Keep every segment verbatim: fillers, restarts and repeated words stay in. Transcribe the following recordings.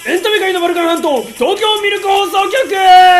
エンタメ界のバルカン半島東京ミルク放送局。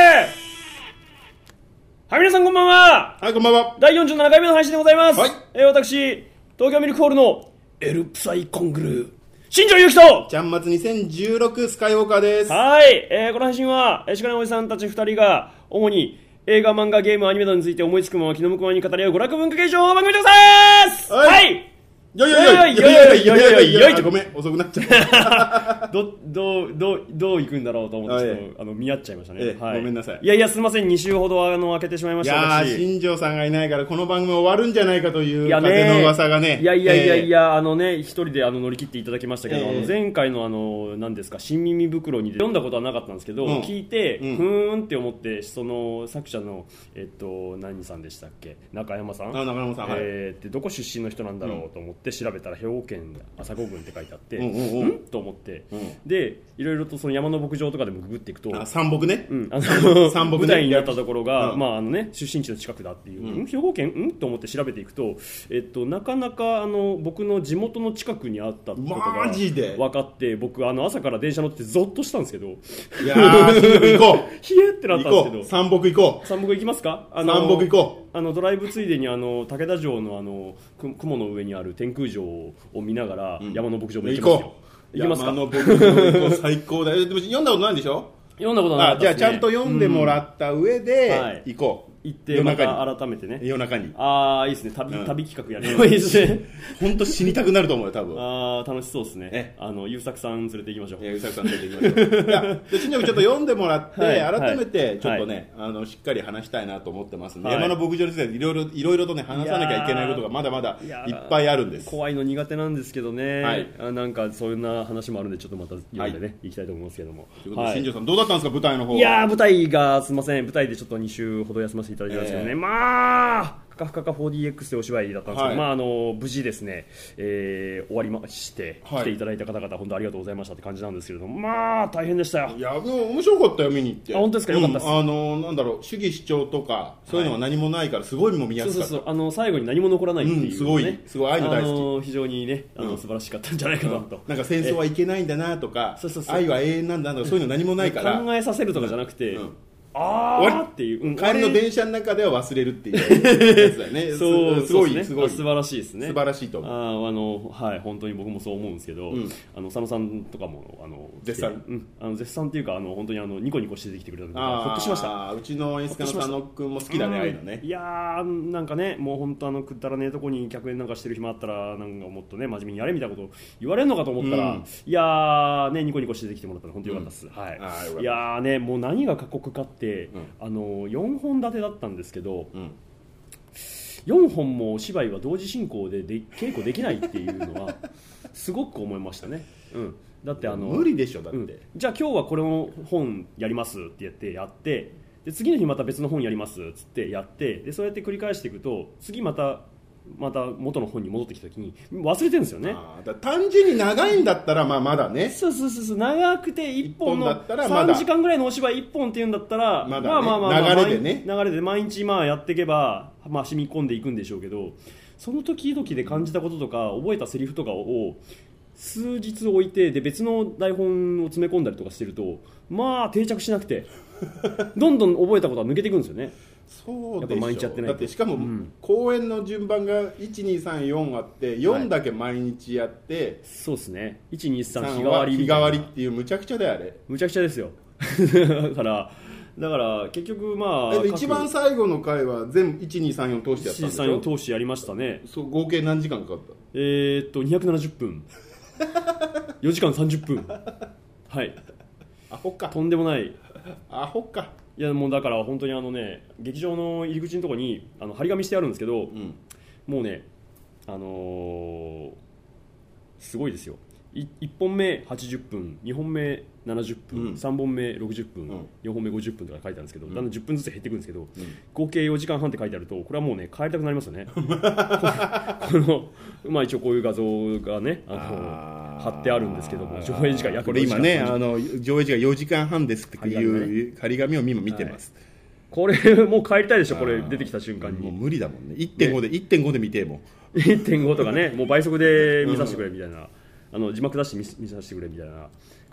はい、皆さんこんばんは。 はい、こんばんは。 だいよんじゅうななかいめの配信でございます。 はい、 えー、私東京ミルクホールのエルプサイコングル新庄祐希とちゃんまつにせんじゅうろくスカイウォーカーです。 はい、えー、この配信はしかねおじさんたちふたりが主に映画、漫画、ゲーム、アニメなどについて思いつくまま気の向くままに語り合う娯楽文化系情報番組でございます。 はい、 はいよいよいよいよいよいよいよいよいよいごめん、遅くなっちゃったどどうどうどう行くんだろうと思ってちょっと、 はい、 あの見合っちゃいましたね、 ええ、 はい、 ごめんなさい。 いやいやすみません、に週ほどあの開けてしまいました。 いやー、新庄さんがいないからこの番組終わるんじゃないかという風の噂がね。 いやいやいやいや、 えー、 あのね一人であの乗り切っていただきましたけど、えー、あの前回のあの何ですか新耳袋に読んだことはなかったんですけど、うん、聞いて、うん、ふーんって思ってその作者のえっと何さんでしたっけ、中山さん。 あ、中山さん、はい、 えー、ってどこ出身の人なんだろうと思って調べたら兵庫県朝子郡って書いてあって、うんうんうん、 んと思って、うん、でいろいろとその山の牧場とかでもググっていくと、 あ、山牧ね、 うん、あの山牧、ね、舞台になったところが、 うん、 まああのね、出身地の近くだっていう、 うん、 兵庫県んと思って調べていくと、えっと、なかなかあの僕の地元の近くにあったことが分かって、僕あの朝から電車乗ってゾッとしたんですけど、 いやー行こうひえってなったんですけど、 山牧行こう山牧行きますか。 あの山牧行こう。 あのドライブついでにあの武田城のあの雲の上にある天空城を見ながら、うん、山の牧場も行きますよ。行きますか。 山の牧場行こう最高だよ。でも読んだことないんでしょ。 読んだことなかったですね。 あ、じゃあちゃんと読んでもらった上で行こう、 はい、行ってまた改めてね、 夜中に。 ああいいですね、旅、うん、旅企画やればいいですね。 本当死にたくなると思うよ多分。 ああ楽しそうですね。あの優作さん連れて行きましょう。 いや優作さん連れて行きましょう。いやで新庄君ちょっと読んでもらって、はい、改めてちょっとね、はい、あのしっかり話したいなと思ってますんで、はい、山の牧場についていろいろいろいろとね話さなきゃいけないことがまだまだいっぱいあるんです。 怖いの苦手なんですけどね。 はい、 あなんかそういうな話もあるんでちょっとまた読んでね、はい、行きたいと思いますけども。 ということで、はい、新庄さんどうだったんですか舞台の方は。 いやー舞台がすみません、舞台でちょっとに週ほど休ませていただきましたけどね、えー、まあふかふかか フォーディーエックス でお芝居だったんですけど、はい、まあ、あの無事ですね、えー、終わりまして、はい、来ていただいた方々本当ありがとうございましたって感じなんですけれども、まあ大変でしたよ。 いやもう面白かったよ見に行って。 あ本当ですか。よかったです、 うん、あのなんだろう主義主張とかそういうのが何もないからすごいもう見やすかった、 そうそうそう、あの最後に何も残らないっていう、ね、うん、 すごいすごいああいうの大好き、 あの非常にねあの、うん、素晴らしかったんじゃないかなと、 うん、なんか戦争はいけないんだなとか、そうそうそう愛は永遠なんだとかそういうの何もないから考えさせるとかじゃなくて、うんうんあーっていう、うん、 帰りの電車の中では忘れるっていうやつだよね。 そうすごい、 ね、 すごい素晴らしいですね。 素晴らしいと思う。 ああのはい本当に僕もそう思うんですけど、うん、あの佐野さんとかもあの絶賛、 うん、あの絶賛っていうかあの本当にあのニコニコして出てきてくれたのでほっとしました。 うちの演出家の佐野君も好きだね、ああいうのね。 いやーなんかねもう本当あのくだらねえとこに客演なんかしてる暇あったらなんかもっとね真面目にやれみたいなこと言われるのかと思ったら、うん、いやーねニコニコして出てきてもらったの本当に良かったです。うん、はい。いやーねもう何が過酷かって、うん、あのよんほん立てだったんですけど、うん、よんほんもお芝居は同時進行でで稽古できないっていうのはすごく思いましたね。うん、だってあの無理でしょだって、うん、 じゃあ今日はこれの本やりますってやってやってで次の日また別の本やりますっつってやってでそうやって繰り返していくと次またまた元の本に戻ってきた時に忘れてるんですよね。 あだ単純に長いんだったらまあまだねそうそうそうそう長くていっぽんのさんじかんぐらいのお芝居いっぽんっていうんだったらまあまあまあまあ流れでね流れで毎日まあやっていけばまあ染み込んでいくんでしょうけどその時々で感じたこととか覚えたセリフとかを数日置いてで別の台本を詰め込んだりとかしてるとまあ定着しなくてどんどん覚えたことが抜けていくんですよね。 そうでしょ。 毎日やってないとだってしかも、うん、公演の順番がいちにさんよんあってよんだけ毎日やって、はい、 そうですねいちにさん日替わり日替わりっていうむちゃくちゃだよあれ。 むちゃくちゃですよだからだから結局まあ一番最後の回は全部いちにさんよん通してやったんでしょ。いちにさんよん通してやりましたね。 そう合計何時間かかった。 えー、っとにひゃくななじゅっぷんよじかんさんじゅっぷんはいアホかとんでもないアホか。 いやもうだから本当にあのね劇場の入り口のところにあの張り紙してあるんですけど、うん、もうねあのー、すごいですよ。いっぽんめはちじゅっぷんにほんめななじゅっぷん、うん、さんぼんめろくじゅっぷん、うん、よんほんめごじゅっぷんとか書いてあるんですけど、うん、だんだんじゅっぷんずつ減っていくんですけど、うん、合計よじかんはんって書いてあるとこれはもうね帰りたくなりますよねこの、まあ、一応こういう画像がねあの貼ってあるんですけども上映時間約これ今ねあの上映時間よじかんはんですっていう張り紙を今見てます、はい、 これもう帰りたいでしょこれ出てきた瞬間に。 もう無理だもんね いってんご で、ね、いってんご で見てもいってんご とかねもう倍速で見させてくれみたいな、うん、あの字幕出して 見, 見させてくれみたいな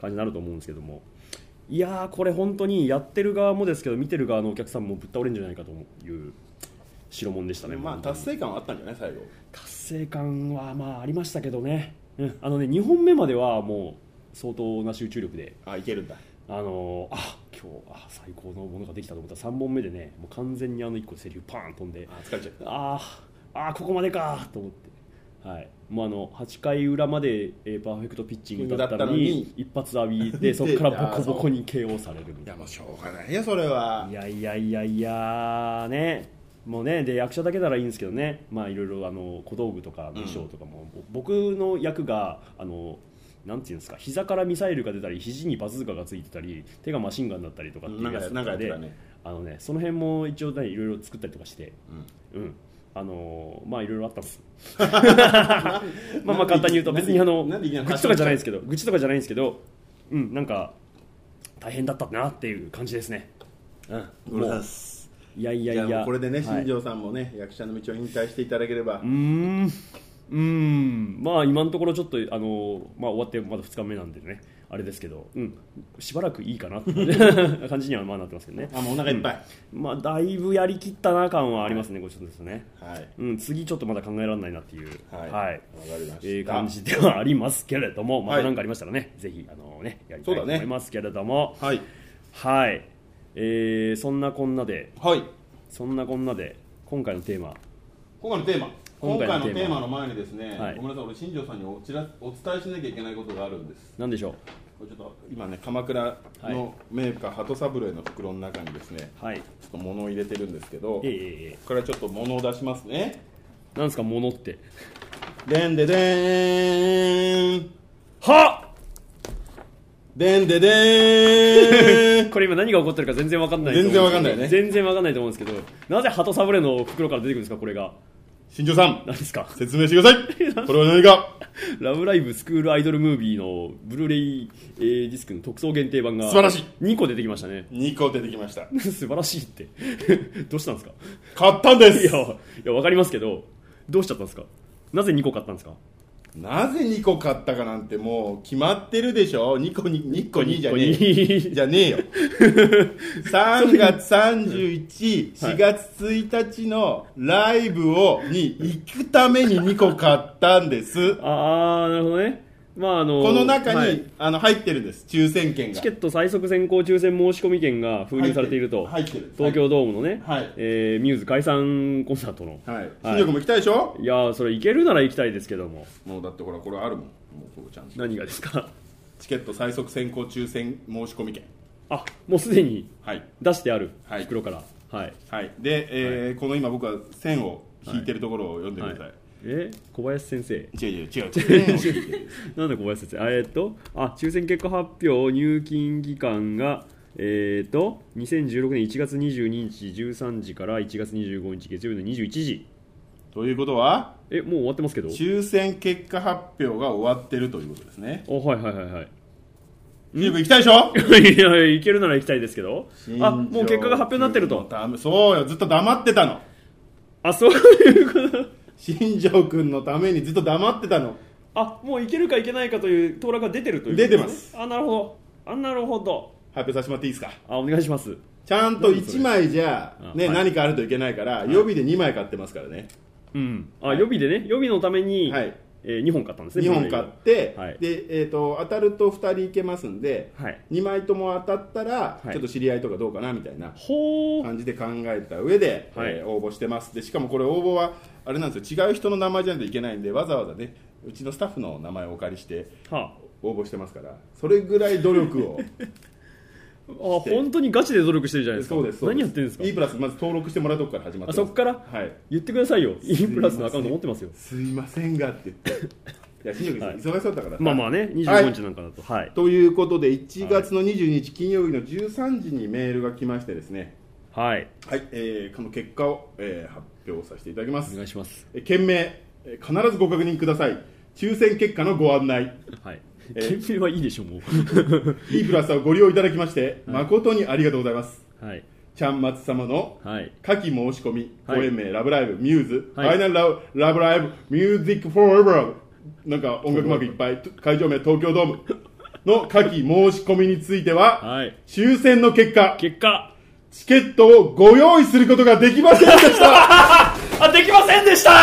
感じになると思うんですけども、いやーこれ本当にやってる側もですけど見てる側のお客さんもぶっ倒れるんじゃないかという代物でしたね。 まあ達成感はあったんじゃない最後。 達成感はまあありましたけどね、うん、あのねにほんめまではもう相当な集中力で、 あいけるんだ、 あのー、あ今日あ最高のものができたと思ったらさんぼんめでねもう完全にあのいっこセリフパーン飛んで、 あ疲れちゃった、 あーあーここまでかと思って、はい、もうあのはちかい裏まで、えー、パーフェクトピッチングだったのに一発浴びてそこからボコボコに ケーオー されるみたいな。 いやもうしょうがないよそれは。 いやいやいやいやね、もうねで役者だけならいいんですけどね、まあいろいろあの小道具とか武将とかも、うん、僕の役があのなんていうんですか、膝からミサイルが出たり肘にバズーカがついてたり手がマシンガンだったりとかっていうやつとかで、ね、あのねその辺も一応ねいろいろ作ったりとかして、うん、うん、あのー、まあいろいろあったんですまあまあ簡単に言うと別にあの愚痴とかじゃないんですけど愚痴とかじゃないんですけど、うんなんか大変だったなっていう感じですね。うん、もういやいやいやこれでね新庄さんもね、はい、役者の道を引退していただければ、 うーんうーんまあ今のところちょっとあの、まあ、終わってまだふつかめなんでねあれですけど、うん、しばらくいいかなって感じにはまあなってますけどね。 あもうお腹いっぱい、 うん、まあだいぶやりきったな感はありますね、はい、ごちそうですね、はいうん、次ちょっとまだ考えられないなっていう、はいはい、分かりました、えー、感じではありますけれども、また何かありましたらね、はい、ぜひあの、ね、やりたいと思いますけれども、はい、はいえー、そんなこんなで、はい、そんなこんなで今回のテーマ今回のテーマ今回のテーマの前にですね、はい、ごめんなさい俺新庄さんにおちらお伝えしなきゃいけないことがあるんです。 何でしょう。 これちょっと今ね鎌倉のメーカー鳩三郎の袋の中にですね、はい、ちょっと物を入れてるんですけど、えー、これはちょっと物を出しますね。 何ですか物って。 でんででーんはっでんででーんこれ今何が起こってるか全然わかんない。 全然わかんないね。 全然わかんないと思うんですけど、なぜ鳩サブレの袋から出てくるんですかこれが。 新庄さん何ですか説明してくださいこれは何か。 ラブライブスクールアイドルムービーのブルーレイ、えー、ディスクの特装限定版が素晴らしいにこ出てきましたね。 にこ出てきました素晴らしいってどうしたんですか。 買ったんです。 いやいやわかりますけどどうしちゃったんですか。なぜにこ買ったんですか。 なぜにこ買ったかなんてもう決まってるでしょ。にこににこにじゃねえじゃねえよさんがつさんじゅういち、しがつついたちのライブをに行くためににこ買ったんです。 ああなるほどね。まああのこの中に、 はい、 あの入ってるんです。抽選券がチケット最速先行抽選申し込み券が封入されていると。 入ってる東京ドームのね、 はいえー、ミューズ解散コンサートの、 はい、新庄君も行きたいでしょ。 いやそれ行けるなら行きたいですけども、 もうだってほらこれあるもん。もうこうちゃんと何がですか。 チケット最速先行抽選申し込み券。 あもうすでに出してある、 はい、 袋からはい、 はい、で、えーはい、この今僕は線を引いてるところを読んでください、はいはい。 え小林先生。 違う違う違うなんで小林先生。えー、っとあ抽選結果発表入金期間がえー、っとにせんじゅうろくねんいちがつにじゅうににちじゅうさんじからいちがつにじゅうごにち月曜日のにじゅういちじということはえもう終わってますけど抽選結果発表が終わってるということですね。 おはいはいはいはい。 新庄君行きたいでしょいや行けるなら行きたいですけど。あもう結果が発表になってると。 そうよずっと黙ってたの。 あそういうこと新庄君のためにずっと黙ってたの。 あもう行けるか行けないかという当落が出てるという、 ね、出てます。 あなるほどあなるほど発表させてもらっていいですか。 あお願いします。 ちゃんといちまいじゃ、ねはい、何かあるといけないから、はい、予備でにまい買ってますからね。 うんあ、はい、予備でね予備のために、はいえー、にほん買ったんですね。 にほん買って、はいでえー、と当たるとふたりいけますんで、はい、にまいとも当たったら、はい、ちょっと知り合いとかどうかなみたいな感じで考えた上で、はいえー、応募してます。でしかもこれ応募はあれなんですよ違う人の名前じゃないといけないんでわざわざねうちのスタッフの名前をお借りして応募してますから、それぐらい努力をあ本当にガチで努力してるじゃないですか。 そうです何やってるんですか。 E プラスまず登録してもらうとこから始まってます。 あそこから、はい、言ってくださいよ。 E プラスのアカウント持ってますよ。 すいませんがって言っていや新庄君、はい、忙しそうだからまあまあねにじゅうごにちなんかだと、はいはい、 ということでいちがつのにじゅうににち金曜日のじゅうさんじにメールが来ましてですねはい、はいえー、この結果を、えー、発表させていただきます。 お願いします。 えー、件名、えー、必ずご確認ください。抽選結果のご案内。 はい件名はいいでしょもう E プラスをご利用いただきまして、はい、誠にありがとうございます。はいちゃんまつ様の下記申し込み、はい、公演名ラブライブミューズ、はい、ファイナルラブラブライブミュージックフォーエバーなんか音楽マークいっぱい会場名東京ドームの下記申し込みについては、 はい、 抽選の結果結果チケットをご用意することができませんでしたあ、できませんでした。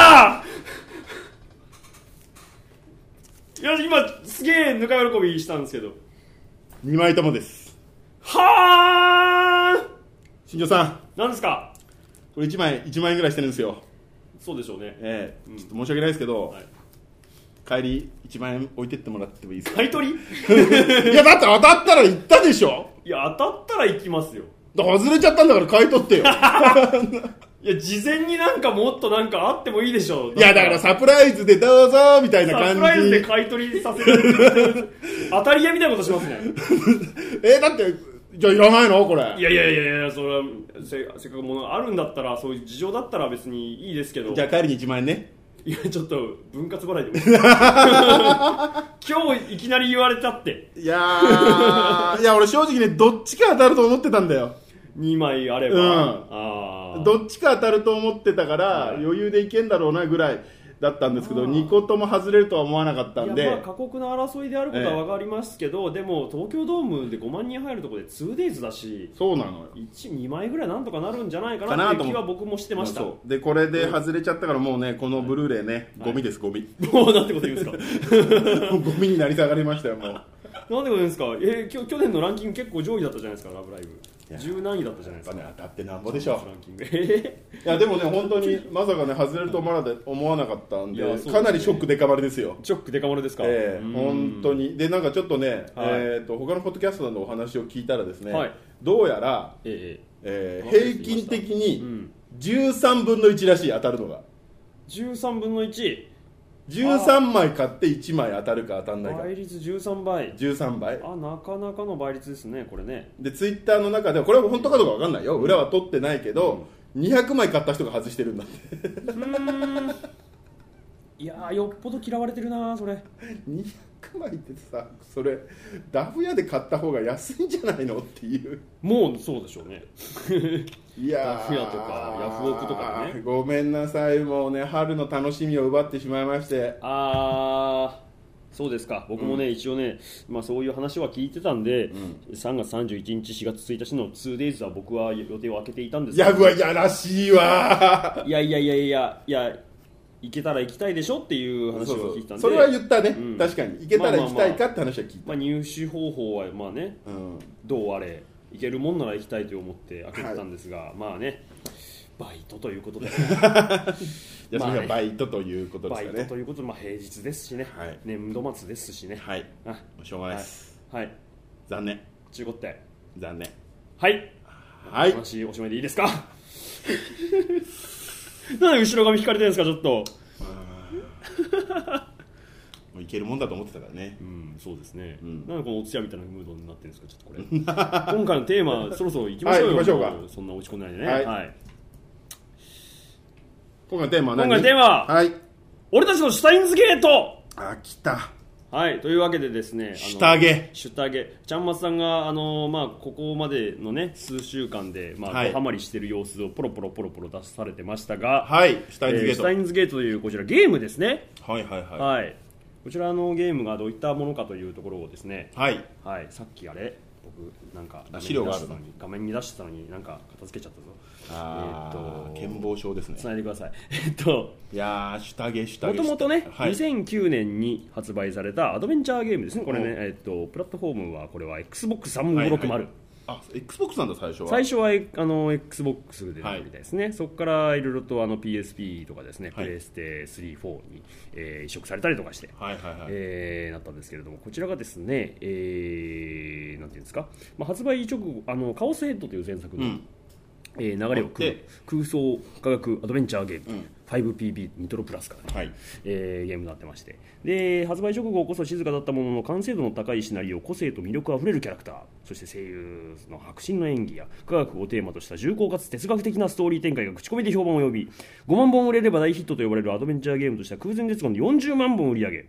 いや、今すげえぬか喜びしたんですけどにまいともです。 はーん、 新庄さん、 何ですか。 これいちまいいちまん円ぐらいしてるんですよ。 そうでしょうね。 ええーうん、ちょっと申し訳ないですけど、はい、帰りいちまん円置いてってもらってもいいですか。 買い取りいやだって当たったら行ったでしょ。 いや当たったら行きますよ。 外れちゃったんだから買い取ってよいや事前になんかもっとなんかあってもいいでしょ。 いやだからサプライズでどうぞみたいな感じ。 サプライズで買い取りさせられて当たり屋みたいなことしますねえー、だってじゃあいらないのこれ。 いやいやいやいや、それは せ, せっかくものあるんだったら、そういう事情だったら別にいいですけど。 じゃあ帰りにいちまん円ね。 いやちょっと分割払いでもいい今日いきなり言われたって。 いやーいや俺正直ねどっちか当たると思ってたんだよ。 にまいあれば、うん、 あどっちか当たると思ってたから、はい、余裕でいけんだろうなぐらいだったんですけど、にことも外れるとは思わなかったんで。 いや、まあ過酷な争いであることは分かりますけど、ええ、でも東京ドームでごまんにん入るところで ツーデイズだし、 そうなのよ。 いち、にまいぐらいなんとかなるんじゃないかなっていう気は僕もしてました。 そうでこれで外れちゃったからもうねこのブルーレイね、はい、ゴミです、ゴミ。 もうなんてこと言うんですかゴミになり下がりましたよもう。なんてこと言うんですか。えー、去年のランキング結構上位だったじゃないですか。ラブライブ十何位だったじゃないですか。 ね、当たってなんぼでしょ。ランキングいやでもね本当にまさかね外れると思わなかったんで、でね、かなりショックデカ丸ですよ。 ショックデカ丸ですか。 えー、本当に。でなんかちょっとね、はい、えー、と他のポッドキャストのお話を聞いたらですね、はい、どうやら、えーえー、平均的にじゅうさんぶんのいちらしい当たるのが。 じゅうさんぶんのいち。 じゅうさんまい買っていちまい当たるか当たんないか。 倍率じゅうさんばい。 じゅうさんばい。 あ、なかなかの倍率ですねこれね。 でツイッターの中ではこれは本当かどうか分かんないよ、裏は取ってないけど、うん、にひゃくまい買った人が外してるんだってうーんいやーよっぽど嫌われてるなそれ。 にひゃくまいってさ、それダフ屋で買った方が安いんじゃないのっていう。 もうそうでしょうねいやダフ屋とかヤフオクとかね。 ごめんなさい、もうね春の楽しみを奪ってしまいまして。 あーそうですか。僕もね、うん、一応ね、まあ、そういう話は聞いてたんで、うん、さんがつさんじゅういちにちしがつついたちの ツーデイズ は僕は予定を空けていたんですけど、 いや、やらしいわいやいやいやいやいや行けたら行きたいでしょっていう話を聞いたんで。 そうそう、それは言ったね、うん、確かに行けたら行きたいかって話は聞いた。 まあまあまあ、入手方法はまあね、うん、どうあれ行けるもんなら行きたいと思って開けてたんですが、はい、まあねバイトということで休みはバイトということですかね。 バイトということで、まあ、平日ですしね、はい、年度末ですしね。 はい、あしょうがないです、 はい、はい、 残念中古って残念。 はいはい、 話おしまいでいいですかなんで後ろ髪引かれてるんですかちょっともういけるもんだと思ってたからね。 うん、そうですね、うん、なんでこのおつやみたいなムードになってるんですかちょっとこれ今回のテーマそろそろ行きましょうよ、はい、行きましょうか。そんな落ち込んでないでね。はい、はい、 今回のテーマは何？ 今回のテーマは、はい、俺たちのシュタインズゲート。 あ、来た。 はい、というわけでですね、 シュタゲシュタゲちゃんまつさんがあの、まあ、ここまでのね数週間で、まあはい、ハマりしてる様子をポロポロポロポロ出されてましたが、 はい、シュタインズゲート、えー、 シュタインズゲートというこちらゲームですね。 はいはいはい、 はい、こちらのゲームがどういったものかというところをですね、 はい、 はい、さっきあれ僕なんか資料があるのに画面に出してたのになんか片付けちゃったぞ。 あー、えー、健忘症ですね。 つないでください。えっといやーシュタゲシュタゲもともとね、はい、にせんきゅうねんに発売されたアドベンチャーゲームですねこれね、えっとプラットフォームはこれは エックスボックスさんびゃくろくじゅう、はいはい、 あ エックスボックス なんだ最初は。 最初はあの エックスボックス で出たみたいですね、はい、そこからいろいろとあの ピーエスピー とかですね、はい、プレイステスリー、フォーに、えー、移植されたりとかして、はいはいはい、えー、なったんですけれども、こちらがですね、えー、なんていうんですか、まあ、発売直後あのカオスヘッドという前作の、うんえー、流れを組む空想科学アドベンチャーゲーム、うん、ファイブピービー ニトロプラスから、ねはいえー、ゲームになってまして、で発売直後こそ静かだったものの完成度の高いシナリオ、個性と魅力あふれるキャラクター、そして声優の迫真の演技や科学をテーマとした重厚かつ哲学的なストーリー展開が口コミで評判を呼び、ごまんぼん売れれば大ヒットと呼ばれるアドベンチャーゲームとしては空前絶後のよんじゅうまんぼん売り上げ、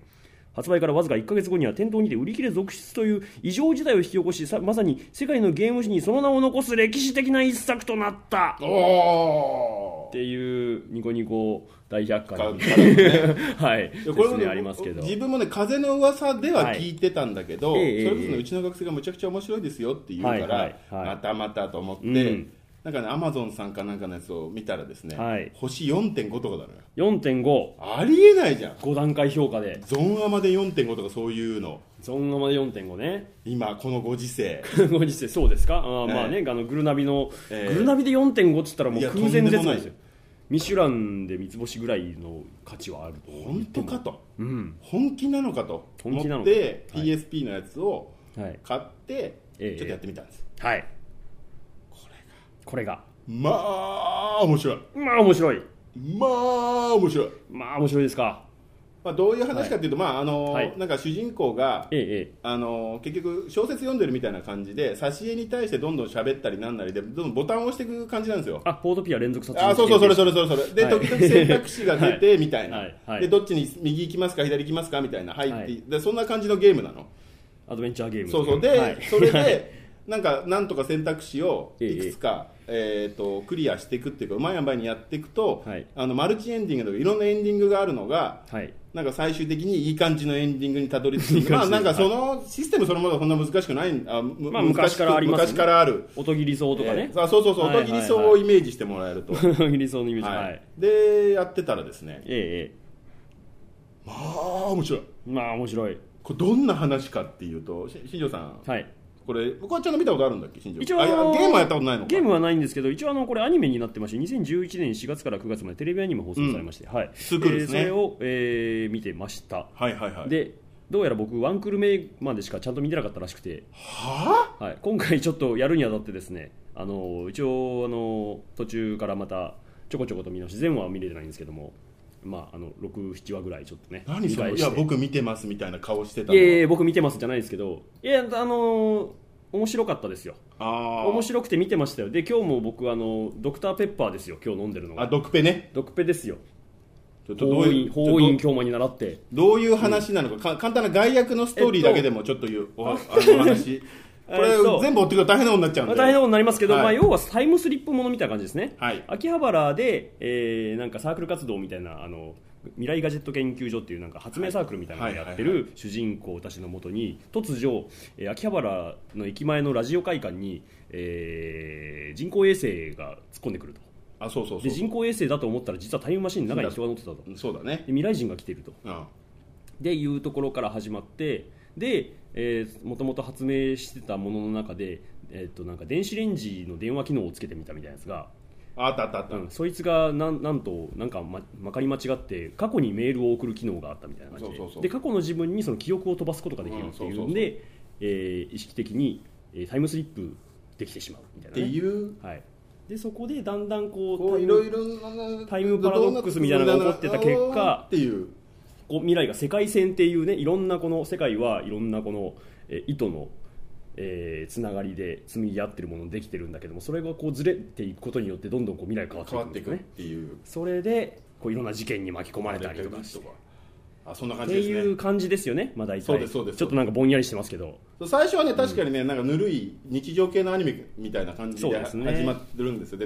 発売からわずかいっかげつごには店頭にて売り切れ続出という異常事態を引き起こし、まさに世界のゲーム史にその名を残す歴史的な一作となったっていうニコニコ大百科に、ね、はいこれも、ね、ありますけど、自分もね風の噂では聞いてたんだけど、はい、それこそ、ね、うちの学生がむちゃくちゃ面白いですよって言うから、はいはいはい、またまたと思って、うん、なんかねアマゾンさんかなんかのやつを見たらですね、はい、星 よんてんご とかだのよ。 よんてんごありえないじゃん。 ご段階評価でゾンアマで よんてんご とかそういうの、 ゾンアマで よんてんご ね、 今このご時世ご時世そうですか。あ、えー、まあね、あのグルナビの、えー、グルナビで よんてんご っつったらもう空前絶後ですよ。ミシュランで三つ星ぐらいの価値はあると。 本当かと、 うん、 本気なのかと思って ピーエスピー のやつを買ってちょっとやってみたんです。 はい、 これがこれがまあ面白い、 まあ面白い、 まあ面白い、 まあ面白いですか。 まあ、どういう話かというと、はい、まああのはい、なんか主人公が、 ええ、 あの結局小説読んでるみたいな感じで挿絵に対してどんどん喋ったりなんなりでどんどんボタンを押していく感じなんですよ。 あ、ポートピア連続殺人。 あ、そうそうそれそれそれそれで、はい、時々選択肢が出てみたいな、はいはい、でどっちに右行きますか左行きますかみたいな入って、はい、でそんな感じのゲームなの。 アドベンチャーゲーム。 そうそうで、はい、それでなんかなんとか選択肢をいくつか、えええー、とクリアしていくっていうかうまい塩梅にやっていくと、はい、あのマルチエンディングとかいろんなエンディングがあるのが、はい、なんか最終的にいい感じのエンディングにたどり着くまあなんかそのシステムそのものはこんな難しくない、あ、 まあ、昔からありますね。 昔からある音切り層とかね、 えー、そうそうそう、音切り層をイメージしてもらえると音切り層のイメージ、 はい、でやってたらですね、 ええ、 まあ面白い、 まあ面白い。 これどんな話かっていうと、新庄さん、 はい、 これ僕はちゃんと見たことあるんだっけ、新庄。 一応あのゲームはやったことないのか。 ゲームはないんですけど、一応あのこれアニメになってまして、にせんじゅういちねんしがつからくがつまでテレビアニメ放送されまして、うん、はい、 スクールですね、 えー、それを、えー、見てました。 はいはいはい。 でどうやら僕ワンクール目までしかちゃんと見てなかったらしくて、 はあ、はい、今回ちょっとやるにあたってですね、あの一応あの途中からまたちょこちょこと見直し、全話は見れてないんですけども、まあ、あのろく、ななわぐらいちょっとね、 何それ、いや僕見てますみたいな顔してたの。 いやいや僕見てますじゃないですけど、いやあの面白かったですよ。 あ、 面白くて見てましたよ。で今日も僕あのドクターペッパーですよ、今日飲んでるのが。 あ、ドクペね。 ドクペですよ。 ちょっとどういう法院教魔に習ってどういう話なのか、うん、か簡単な概要のストーリーだけでもちょっと言う、えっと、おあの話これ全部追ってくると大変なことになっちゃうんで、 大変なことになりますけど、はい、まあ、要はタイムスリップものみたいな感じですね、 はい、 秋葉原で、えー、なんかサークル活動みたいな、あの未来ガジェット研究所っていうなんか発明サークルみたいなのをやってる主人公たちのもとに突如、えー、秋葉原の駅前のラジオ会館に、えー、人工衛星が突っ込んでくると。 あ、そうそうそう、 で人工衛星だと思ったら実はタイムマシンの中に人が乗ってたと。 そうだね。 で未来人が来ていると、 うん、 でいうところから始まって、で、えー、もともと発明してたものの中で、えー、となんか電子レンジの電話機能をつけてみたみたいなやつがあったあったあった、 うん、そいつがな ん, なんとなんか、ま、まかり間違って過去にメールを送る機能があったみたいな感じで、そうそうそう、で過去の自分にその記憶を飛ばすことができるっていうんで、えー、意識的に、えー、タイムスリップできてしまうみたいな、ね、 っていう、 はい、でそこでだんだんこうこういろいろタイムパラドックスみたいなのが起こってた結果っていうこう未来が世界線っていうね、いろんなこの世界はいろんなこの、えー、糸の、えー、つながりで紡ぎ合ってるものできてるんだけども、それがこうずれていくことによってどんどんこう未来が変わっていくんですね。 っていう、 それでこういろんな事件に巻き込まれたりとかして、 あ、そんな感じですね。 っていう感じですよね。まあ大体そうですそうです。 ちょっとなんかぼんやりしてますけど、 最初はね確かにね、うん、なんかぬるい日常系のアニメみたいな感じで始まってるんですよ。で、うん、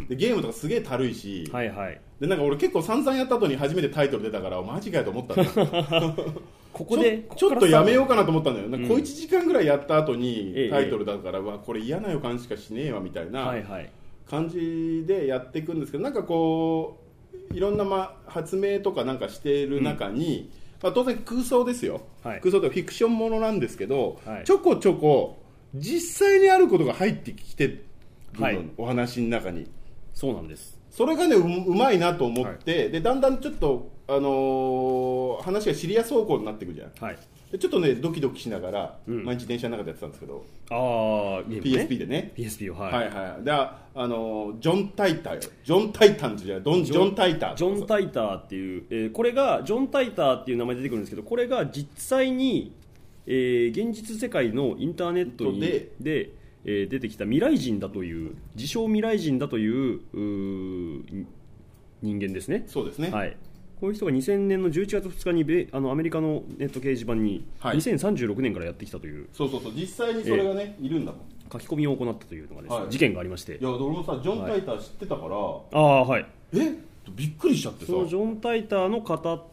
でゲームとかすげえたるいし、 はいはい、でなんか俺結構散々やった後に初めてタイトル出たからマジかよと思ったんだここでちょ、ちょっとやめようかなと思ったんだよ。なんか小いちじかんぐらいやった後にタイトルだから、うん、わこれ嫌な予感しかしねえわみたいな感じでやっていくんですけど、なんかこういろんな、ま、発明とかなんかしている中に、うん、まあ、当然空想ですよ、はい、空想というかフィクションものなんですけど、はい、ちょこちょこ実際にあることが入ってきてるの、はい、お話の中に。 そうなんです。 それがね う, うまいなと思って、はい、でだんだんちょっと、あのー、話がシリアス方向になっていくじゃん、はい、でちょっとねドキドキしながら、うん、毎日電車の中でやってたんですけど、 あ、ね、 ピーエスピー でねピーエスピー を、はい、 はいはい、で、あのー、ジョン・タイタージョン・タイタンズじゃないドンジョン・タイタージョン・タイターっていう、えー、これがジョン・タイターっていう名前出てくるんですけど、これが実際に、えー、現実世界のインターネットにででえー、出てきた未来人だという自称未来人だという、う人間ですね。 そうですね、 はい、 こういう人がにせんねんのじゅういちがつふつかに米あのアメリカのネット掲示板ににせんさんじゅうろくねんからやってきたという、 そうそうそう、実際にそれがね、えー、いるんだもん。 書き込みを行ったというのがですね、はい、事件がありまして、 いや俺もさジョン・タイター知ってたから、はい、 ああはい、 えびっくりしちゃってさ、 そのジョン・タイターの語った、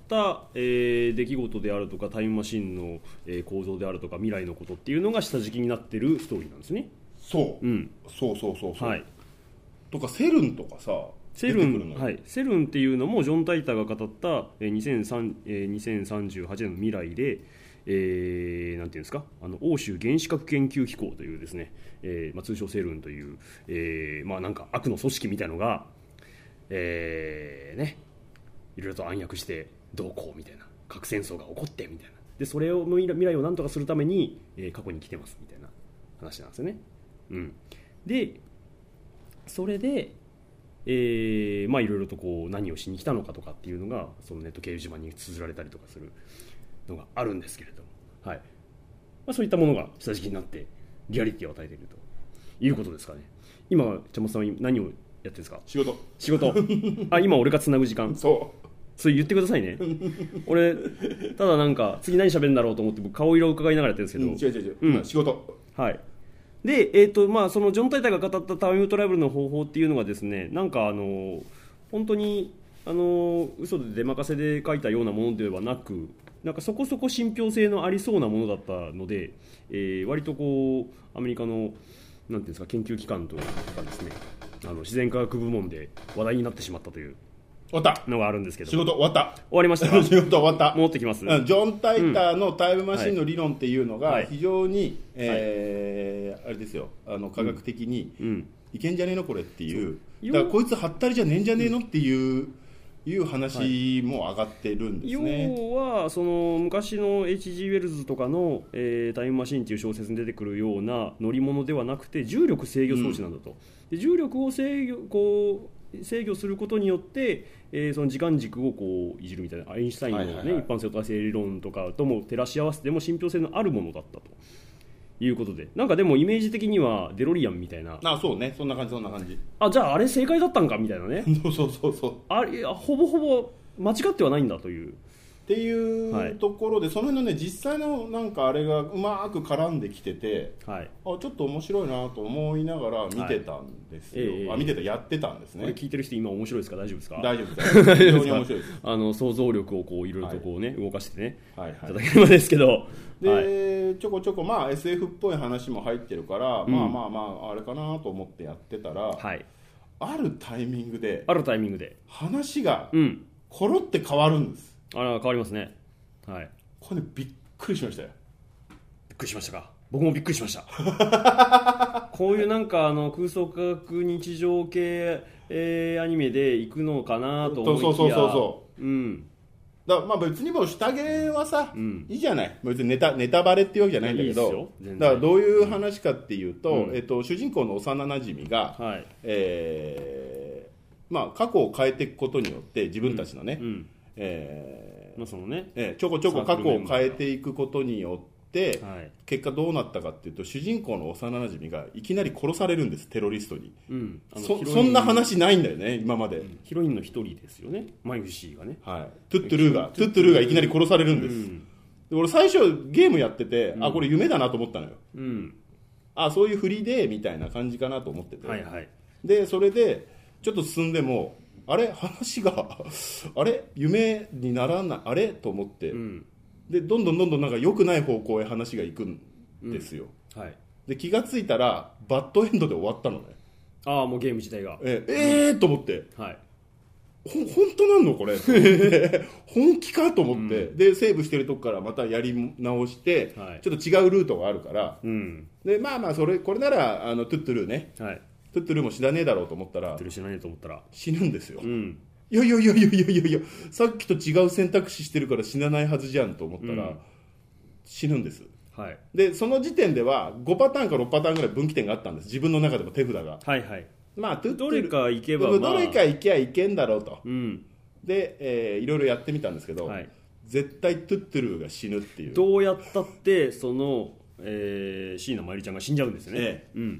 えー、出来事であるとかタイムマシンの、えー、構造であるとか未来のことっていうのが下敷きになってるストーリーなんですね。 そう、うん、そうそうそうそう、はい、とかセルンとかさセルン、はい、セルンっていうのもジョン・タイターが語った、えーにせんさんえー、にせんさんじゅうはちねんの未来で、えー、なんていうんですか、あの欧州原子核研究機構というですね、えーまあ、通称セルンという、えーまあ、なんか悪の組織みたいのが、えーね、いろいろと暗躍してどうこうみたいな、核戦争が起こってみたいな、でそれの未来を何とかするために、えー、過去に来てますみたいな話なんですよね。うん、でそれでえーまあ、いろいろとこう何をしに来たのかとかっていうのがそのネット掲示板に綴られたりとかするのがあるんですけれども、はい、まあ、そういったものが下敷きになってリアリティを与えているということですかね。今茶本さんは何をやってるんですか？ 仕事仕事あ、今俺がつなぐ時間。 そうそれ言ってくださいね俺ただなんか次何喋るんだろうと思って僕顔色を伺いながらやってるんですけど、 うん、違う違う違う、うん、仕事、 はいでえーとまあ、そのジョン・タイターが語ったタイムトラベルの方法っていうのがですね、なんかあの本当にあの嘘で出任せで書いたようなものではなく、なんかそこそこ信憑性のありそうなものだったので、えー、割とこうアメリカのなんていうんですか研究機関とかですね、あの自然科学部門で話題になってしまったという終わったのがあるんですけど、 仕事終わった、 終わりましたか？ 仕事終わった、 戻ってきます。 ジョン・タイターのタイムマシンの理論っていうのが非常に、はい、えーはい、あれですよ、あの科学的に、うん、いけんじゃねえのこれっていう、だからこいつはったりじゃねえんじゃねえのっていう、うん、いう話も上がってるんですね。 要はその昔の エイチジー ウェルズとかの、えー、タイムマシンっていう小説に出てくるような乗り物ではなくて重力制御装置なんだと、うん、で重力を制御こう制御することによって、えー、その時間軸をこういじるみたいな、アインシュタインの、ね、はいはいはい、一般性と性理論とかとも照らし合わせても信憑性のあるものだったということで、なんかでもイメージ的にはデロリアンみたいな、 あ、そうね、そんな感じそんな感じ、 あ、じゃああれ正解だったんかみたいなねそうそうそうそう、 あれほぼほぼ間違ってはないんだというっていうところで、はい、その辺のね実際のなんかあれがうまく絡んできてて、はい、あちょっと面白いなと思いながら見てたんですよ、はいえー、あ見てたやってたんですね。 これ聞いてる人今面白いですか？大丈夫ですか？ 大丈夫です非常に面白いですあの想像力をこういろいろとこうね、はい、動かしてね、はいはい、いただければですけど、 で、はい、ちょこちょこまあ エスエフ っぽい話も入ってるから、うん、まあまあまああれかなと思ってやってたら、はい、あるタイミングであるタイミングで話がコロって変わるんです、 うん、あら変わりますね。はい、 これびっくりしましたよ。 びっくりしましたか？僕もびっくりしましたこういうなんかあの空想科学日常系、えー、アニメで行くのかなと思いきや、そうそうそうそう、うん、 だまあ別にもう下着はさ、うん、いいじゃない、別にネタ、ネタバレっていうわけじゃないんだけど、いいだからどういう話かっていうと、うんえっと、主人公の幼なじみが、はいえーまあ、過去を変えていくことによって自分たちのね、うんうんえーまあそのねえー、ちょこちょこ過去を変えていくことによって、はい、結果どうなったかっていうと主人公の幼なじみがいきなり殺されるんです、テロリストに、うん、あの そ, そんな話ないんだよね今まで、うん、 ヒロインの一人ですよね、マイフシーがね、 はい、トゥットゥルーがトゥットゥルーがいきなり殺されるんです、うん、で俺最初ゲームやってて、うん、あこれ夢だなと思ったのよ、うん、あそういう振りでみたいな感じかなと思ってて、はいはい、でそれでちょっと進んでもあれ話があれ夢にならないあれと思って、うん、でどんどんどんどんなんか良くない方向へ話が行くんですよ、うんはい、で気がついたらバッドエンドで終わったのね。 ああもうゲーム自体がえー、えー、と思って、はい、ほ本当なんのこれ本気かと思って、うん、でセーブしてるとこからまたやり直して、はい、ちょっと違うルートがあるから、うん、でまあまあそれこれならあのトゥットゥルーね、はいトゥットゥルーも死なねえだろうと思ったら死なねえと思ったら死ぬんですよ、うん、いやいやいやいやいやいやいやさっきと違う選択肢してるから死なないはずじゃんと思ったら、うん、死ぬんです、はい、でその時点ではごパターンかろくパターンぐらい分岐点があったんです、自分の中でも手札が、はいはい、まあトゥットゥルーどれか行けば、まあ、 どれか行けばいけんだろうと、うん、で、えー、いろいろやってみたんですけど、はい、絶対トゥットゥルーが死ぬっていう、 どうやったってその、えー、椎名まゆりちゃんが死んじゃうんですよね、ええうん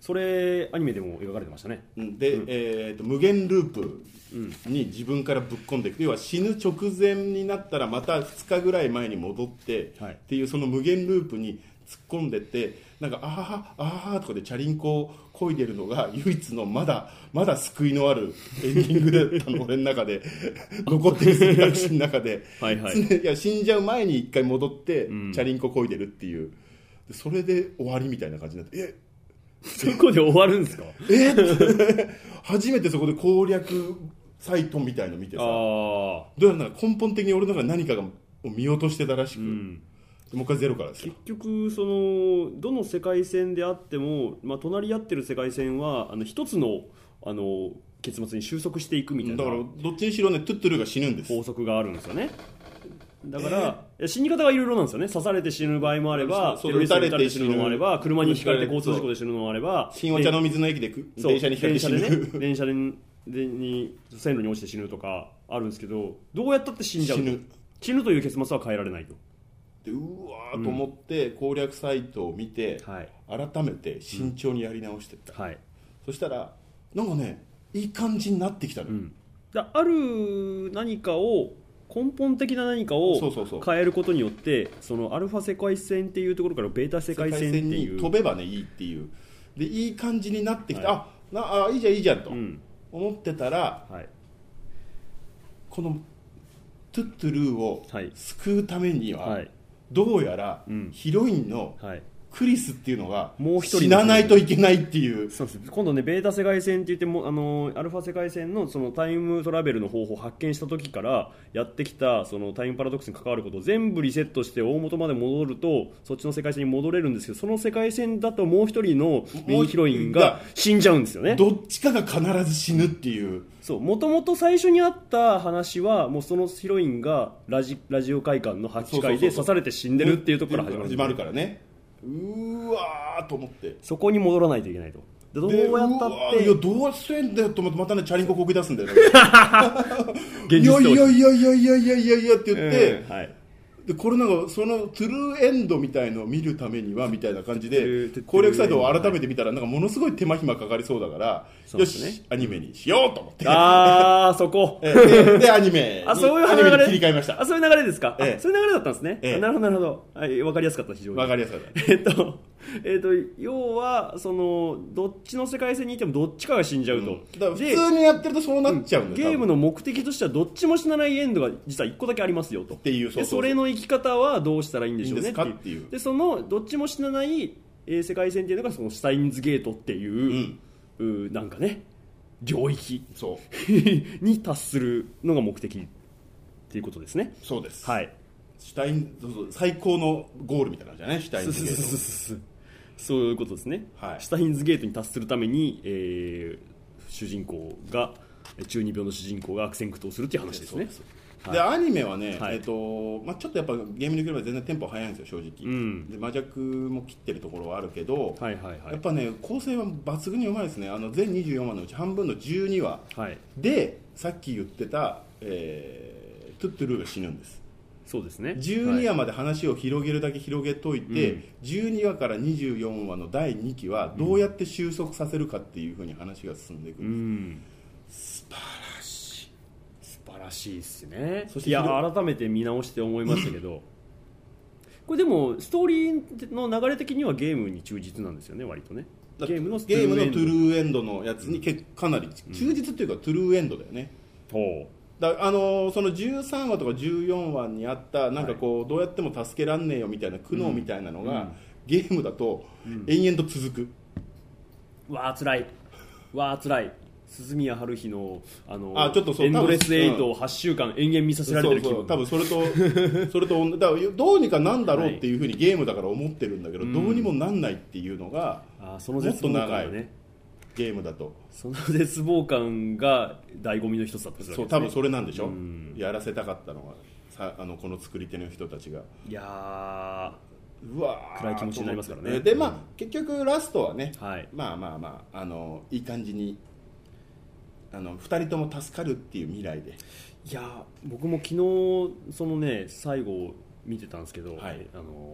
それアニメでも描かれてましたね。 で、うん、えー、と無限ループに自分からぶっ込んでいく、要は死ぬ直前になったらまたふつかぐらい前に戻って、はい、っていうその無限ループに突っ込んでって、なんかあーあーとかでチャリンコを漕いでるのが唯一のまだまだ救いのあるエンディングだったの俺の中で残ってる選択肢の中ではい、はい、いや死んじゃう前に一回戻って、うん、チャリンコ漕いでるっていう、それで終わりみたいな感じになって、えそこで終わるんですかえ初めてそこで攻略サイトみたいの見てさ、どうやらなんか根本的に俺の中で何かが見落としてたらしく、うん、もう一回ゼロからですよ。 結局そのどの世界線であっても、まあ、隣り合ってる世界線はあの一つのあの結末に収束していくみたいな、 だからどっちにしろねトゥットゥルが死ぬんです。 法則があるんですよね。だから、えー、死に方がいろいろなんですよね。刺されて死ぬ場合もあれば、テロリストに撃たれて死ぬのもあれば、車にひかれて交通事故で死ぬのもあれば、 新お茶の水の駅で電車にひかれて死ぬ、 電車でね、電車でに線路に落ちて死ぬとかあるんですけど、どうやったって死んじゃうと、死ぬ、死ぬという結末は変えられないと。 でうわーと思って攻略サイトを見て、うん、改めて慎重にやり直していった、うんはい、そしたらなんかねいい感じになってきたの、うん、 だある何かを根本的な何かを変えることによって、そのアルファ世界線っていうところからベータ世界線っていうに飛べばねいいっていうでいい感じになってきて、はい、あなあいいじゃんいいじゃんと思ってたら、うんはい、このトゥットゥルーを救うためには、はい、どうやらヒロインのクリスっていうのが死なないといけないっていう。 そうです。今度ねベータ世界線って言ってもあのアルファ世界線 の, そのタイムトラベルの方法を発見した時からやってきたそのタイムパラドックスに関わることを全部リセットして大元まで戻るとそっちの世界線に戻れるんですけど、その世界線だともう一人のメインヒロインが死んじゃうんですよね。 どっちかが必ず死ぬっていう。 そう、もともと最初にあった話はもうそのヒロインがラ ジ, ラジオ会館のはちかいで刺されて死んでるっていうところから始まる、 始まるからね。うーわーと思ってそこに戻らないといけないと。でどうやったっていやどうしてんだよと思ってまたねチャリンコこぎ出すんだよねいやいやいやいやいやいやいやいやって言って、えーはい、でこれなんかそのトゥルーエンドみたいのを見るためにはみたいな感じで攻略サイトを改めて見たらなんかものすごい手間暇かかりそうだから、ね、よしアニメにしようと思ってああそこで, でアニメにあそういうアニメに切り替えました。 あそういう流れですか、ええ、そういう流れだったんですね、ええ、なるほどなるほど、はい、分かりやすかった非常に分かりやすかったえっとえー、と要はそのどっちの世界線にいてもどっちかが死んじゃうと、うん、 だから普通にやってるとそうなっちゃうんだ、 うん、ゲームの目的としてはどっちも死なないエンドが実はいっこだけありますよとっていう、そうそうそう、 でそれの生き方はどうしたらいいんでしょうねっていう、 でそのどっちも死なない、えー、世界線っていうのがそのシュタインズゲートっていう、うん、うなんかね領域そうに達するのが目的っていうことですね。 そうです、 はい、 シュタイン最高のゴールみたいな感じじゃないシュタインズゲートそういうことですね、はい、シュタインズゲートに達するために、えー、主人公が中二病の主人公が悪戦苦闘するっていう話ですね。 でアニメはね、はいえーとまあ、ちょっとやっぱゲームに比べて全然テンポ早いんですよ正直、うん、で魔弱も切ってるところはあるけど、はいはいはい、やっぱね構成は抜群にうまいですね。あの全にじゅうよんわのうち半分のじゅうにわ、はい、でさっき言ってた、えー、トゥットゥルーが死ぬんです。 そうですね、 じゅうにわまで話を広げるだけ広げといて、はい、じゅうにわからにじゅうよんわのだいにきはどうやって収束させるかっていう風に話が進んでいくんです、うん、素晴らしい素晴らしいですね。そしていや改めて見直して思いましたけどこれでもストーリーの流れ的にはゲームに忠実なんですよね割とね。 ゲームのトゥルーエンドのやつにかなり忠実っていうか、うん、トゥルーエンドだよね。ほうだあのそのじゅうさんわとかじゅうよんわにあったなんかこう、はい、どうやっても助けらんねえよみたいな苦悩みたいなのが、うん、ゲームだと延々と続く、 うん、わあつらいわあつらい鈴宮春日のあのあちょっとそうエンドレスエイトをはちしゅうかん延々見させられてる気分、 そうそう多分それとそれとだからどうにかなんだろうっていうふうにゲームだから思ってるんだけど、はい、どうにもなんないっていうのが、うん、あその絶望感がねもっと長いゲームだとその絶望感が醍醐味の一つだったんですね。 そう多分それなんでしょ、うん、やらせたかったのがさあのこの作り手の人たちがいやうわ暗い気持ちになりますからね。 でまあ、うん、結局ラストはね、はい、まあまあまああのいい感じにあのふたりとも助かるっていう未来で。 いや僕も昨日そのね最後見てたんですけど、はい、あの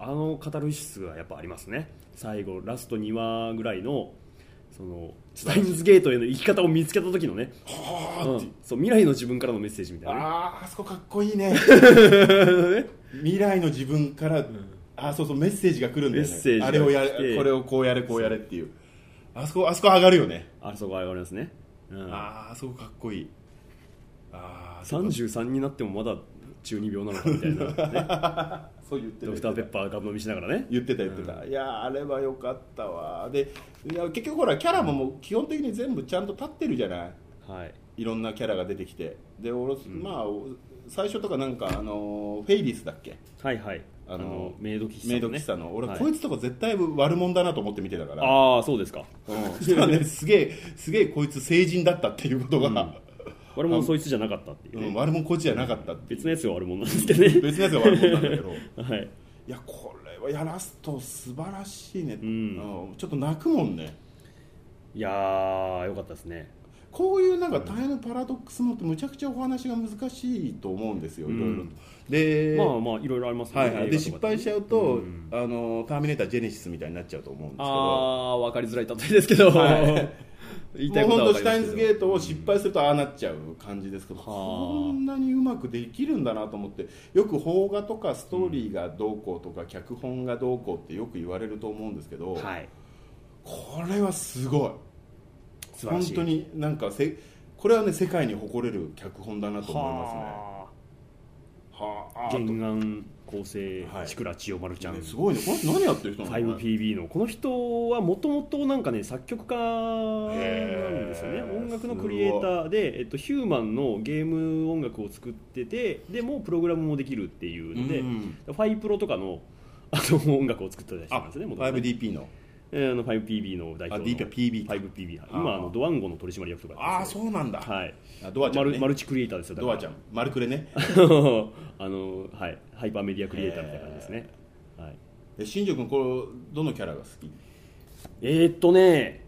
あのカタルシスがやっぱありますね。最後ラストにわぐらいのそのスタインズゲートへの生き方を見つけた時のね、は、うん、そう未来の自分からのメッセージみたいな、ね、 ああそこかっこいいね未来の自分から、うん、あそうそうメッセージが来るんだよね。あれをやれ、これをこうやれこうやれっていう、あそこあそこ上がるよね。 あそこ上がりますね、 うん、ああそこかっこいい。あさんじゅうさんになってもまだ中二病なのかみたいな、ね、 そう言ってた。 ドクターペッパーガブ飲みしながらね言ってた言ってた、うん、いやあれは良かったわ。でいや結局ほらキャラももう基本的に全部ちゃんと立ってるじゃない、 はい、 いろんなキャラが出てきて、で俺、うん、まあ最初とかなんかあのフェイリスだっけ、 はいはいあのメイド喫茶の、ね、 メイド喫茶の俺、はい、こいつとか絶対悪者だなと思って見てたから。 ああそうですか、 うん、そしたらねすげえすげえこいつ聖人だったっていうことが、うん、 悪者そいつじゃなかったっていう、ね、 うん、悪者こいつじゃなかったって別のやつが悪者なんですけどね別のやつが悪者なんだけど、 はい、 いやこれはやラスト素晴らしいね、うんうん、ちょっと泣くもんね。 いやーよかったですね。 こういうなんかタイムパラドックスもってむちゃくちゃお話が難しいと思うんですよ、いろいろと。でまあまあいろいろありますね、 はいはい、で失敗しちゃうと、うん、あのターミネータージェネシスみたいになっちゃうと思うんですけど、 ああ分かりづらい例えですけど、はい、 言いたいことは分かりますけど、もう本当シュタインズゲートを失敗するとああなっちゃう感じですけど、うん、こんなにうまくできるんだなと思って。よく邦画とかストーリーがどうこうとか、うん、脚本がどうこうってよく言われると思うんですけど、はい、これはすごい本当になんかせこれはね世界に誇れる脚本だなと思いますね。 はあ、原案構成千倉千代丸ちゃん、 ね、すごいね。この人何やってる人なの？ ファイブピービー のこの人はもともとなんかね作曲家なんですよね。音楽のクリエイターで、えっと、ヒューマンのゲーム音楽を作ってて、でもプログラムもできるっていうので、うん、ファイプロとか の, あの音楽を作ったりしてますね。 ファイブディーピー のあの ファイブピービー の代表の ファイブピービー 今あのドワンゴの取締役とかああそうなんだ、 はい、 あドアちゃん、ね、 マ, ルマルチクリエイターですよ。だからドアちゃんマルクレねあの、はい、ハイパーメディアクリエイターみたいな感じですね、はい、 え新庄君これどのキャラが好き？ えー、っとね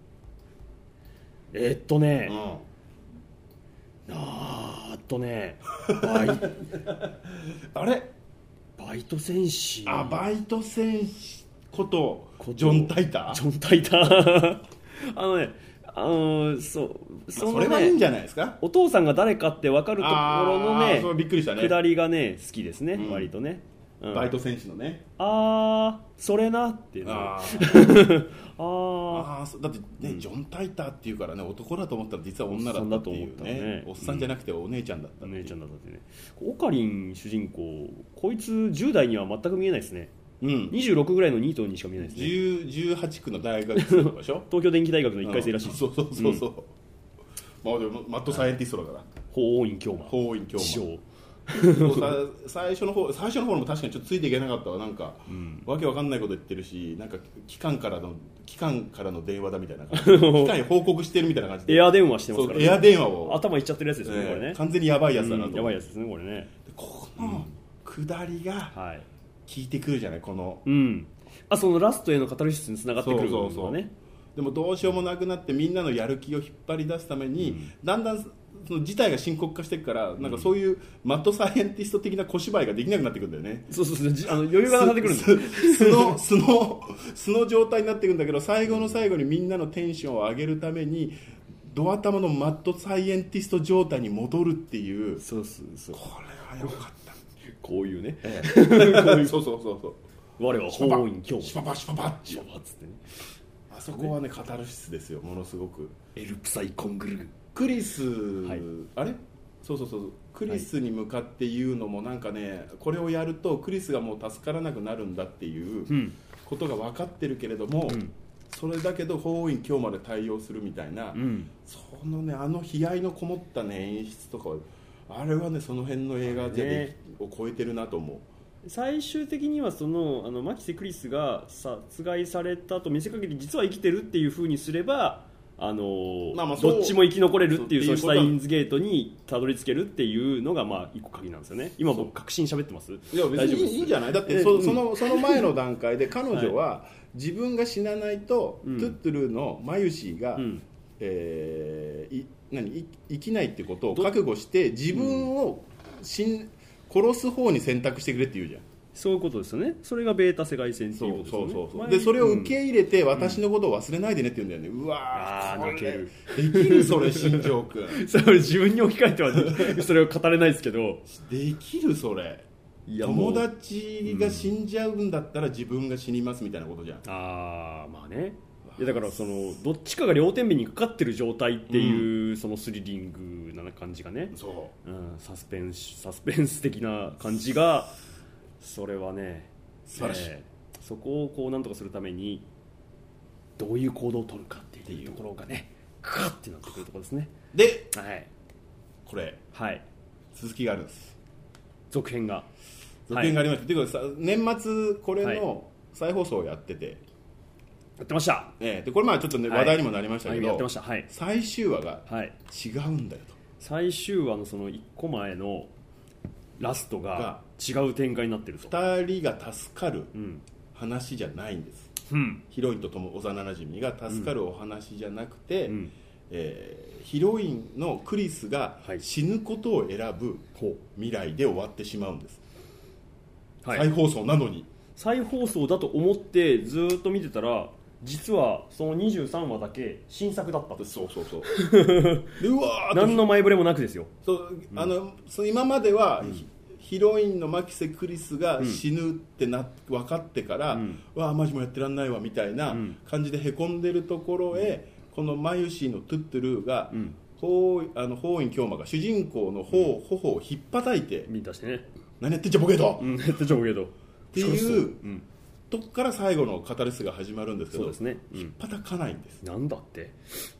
えー、っとね、うん、あーっとねバイあれバイト戦士あバイト戦士ことジョン・タイタージョン・タイターあのねあのそうその、ね、 それはいいんじゃないですか。 お父さんが誰かって分かるところのねびっくりしたね下りがね好きですね、うん、割とね、 うん、バイト選手のねあーそれなっていうのああだってね、うん、ジョン・タイターっていうからね男だと思ったら実は女だったっていうね、ねおっさんじゃなくてお姉ちゃんだった、 うん、お姉ちゃんだったってね。オカリン主人公こいつじゅう代には全く見えないですね。うん、にじゅうろくぐらいのニートにしか見えないですね。 じゅうはち区の大学生とかでしょ東京電機大学のいっかい生らしいです、 うん、そうそうそうそう、うん、まあでもマッドサイエンティストだから法院京馬法院京馬最初の方最初の方も確かにちょっとついていけなかったわ。なんか、うん、わけわかんないこと言ってるし、なんか機関からの機関からの電話だみたいな感じ機関に報告してるみたいな感じでエア電話してますからね。 エア電話を頭いっちゃってるやつですね、えー、これね完全にやばいやつだなと、 うん、やばいやつですねこれね。 この下りが、はい効いてくるじゃないこの、 うん、あそのラストへのカタルシスにつながってくるのがね。そうそうそうでもどうしようもなくなってみんなのやる気を引っ張り出すために、うん、だんだんその事態が深刻化していくから、うん、なんかそういうマッドサイエンティスト的な小芝居ができなくなってくるんだよね。 そうそうそうあの余裕がなってくるんです素の素の素の状態になってくるんだけど、最後の最後にみんなのテンションを上げるためにド頭のマッドサイエンティスト状態に戻るっていう。 そうそうそうこれは良かった。 こういうね、 ええ、こういうそうそうそうそう我は法院京シュパパシュパパシュパパっつってね。 あそこはねカタルシスですよものすごく。 エルプサイコングルクリス、はい、あれそうそうそうクリスに向かって言うのもなんかね、これをやるとクリスがもう助からなくなるんだっていうことが分かってるけれども、うん、それだけど法院京まで対応するみたいな、うん、そのねあの悲哀のこもったね演出とかあれはねその辺の映画でを超えてるなと思う。 最終的にはそのあのマキセ・クリスが殺害されたと見せかけて実は生きてるっていう風にすればあの、まあ、まあどっちも生き残れるっていうそのシュタインズゲートにたどり着けるっていうのがまあ一個鍵なんですよね。今僕確信喋ってます？ いや別にいいんじゃない。だってそ、その、その前の段階で彼女は自分が死なないと、はい、トゥットゥルのマユシーが、うんえー、い何生きないってことを覚悟して自分を死ん殺す方に選択してくれって言うじゃん。 そういうことですよね。それがベータ世界線っていうことですよね。 そうそうそう。でそれを受け入れて、うん、私のことを忘れないでねって言うんだよね。うわー、これできるそれ新庄君。 それ自分に置き換えてはそれを語れないですけど。 できるそれ。友達が死んじゃうんだったら自分が死にますみたいなことじゃん。うん、 ああまあね。いやだからそのどっちかが両天秤にかかってる状態っていう、うん、そのスリリングな感じがね。 そう、 うん、サスペンスサスペンス的な感じがそれはね素晴らしい、 えー、そこをこうなんとかするためにどういう行動を取るかっていうところがねカッてなってくるところですね。 で、 はい、 これ、 はい、 続きがあるんです。 続編が続編がありました、はい、ということで年末これの再放送をやってて、 やってました、 ね、でこれまあちょっと、ね、話題にもなりましたけど、 やってました、はい、 最終話が違うんだよと、 最終話のそのいっこまえのラストが違う展開になってると、 ふたりが助かる話じゃないんです、 うん、 ヒロインととも幼なじみが助かるお話じゃなくて、うん、えー、ヒロインのクリスが死ぬことを選ぶ未来で終わってしまうんです、はい、再放送なのに再放送だと思ってずっと見てたら実はそのにじゅうさんわだけ新作だったと。 そうそうそうでうわー何の前触れもなくですよ。 そう、うん、あのその今までは、うん、ヒロインの牧瀬クリスが死ぬってな、うん、分かってから、うん、わあマジもやってらんないわみたいな感じでへこんでるところへ、うん、このマユシーのトゥットゥルーが、うん、法あの法院京馬が主人公の頬、うん、頬を引っ叩いて、 見出してね、 何やってんじゃボケと、 うん、やってんじゃボケとっていう、うんとこから最後のカタルシスが始まるんですけど、 そうですね、うん、 引っ叩かないんです。 なんだって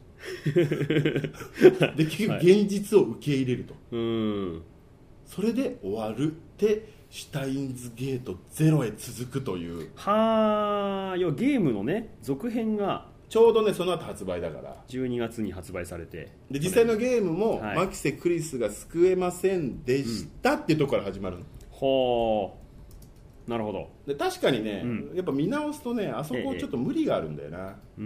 で結局現実を受け入れると、 はい、うんそれで終わるってシュタインズゲートゼロへ続くという。 はあ、要はゲームのね続編がちょうどねその後発売だからじゅうにがつに発売されて、 で実際のゲームも、はい、マキセクリスが救えませんでしたっていうところから始まるの、 うん、はあなるほど。 で確かにね、うん、やっぱ見直すとねあそこちょっと無理があるんだよな、ええうん、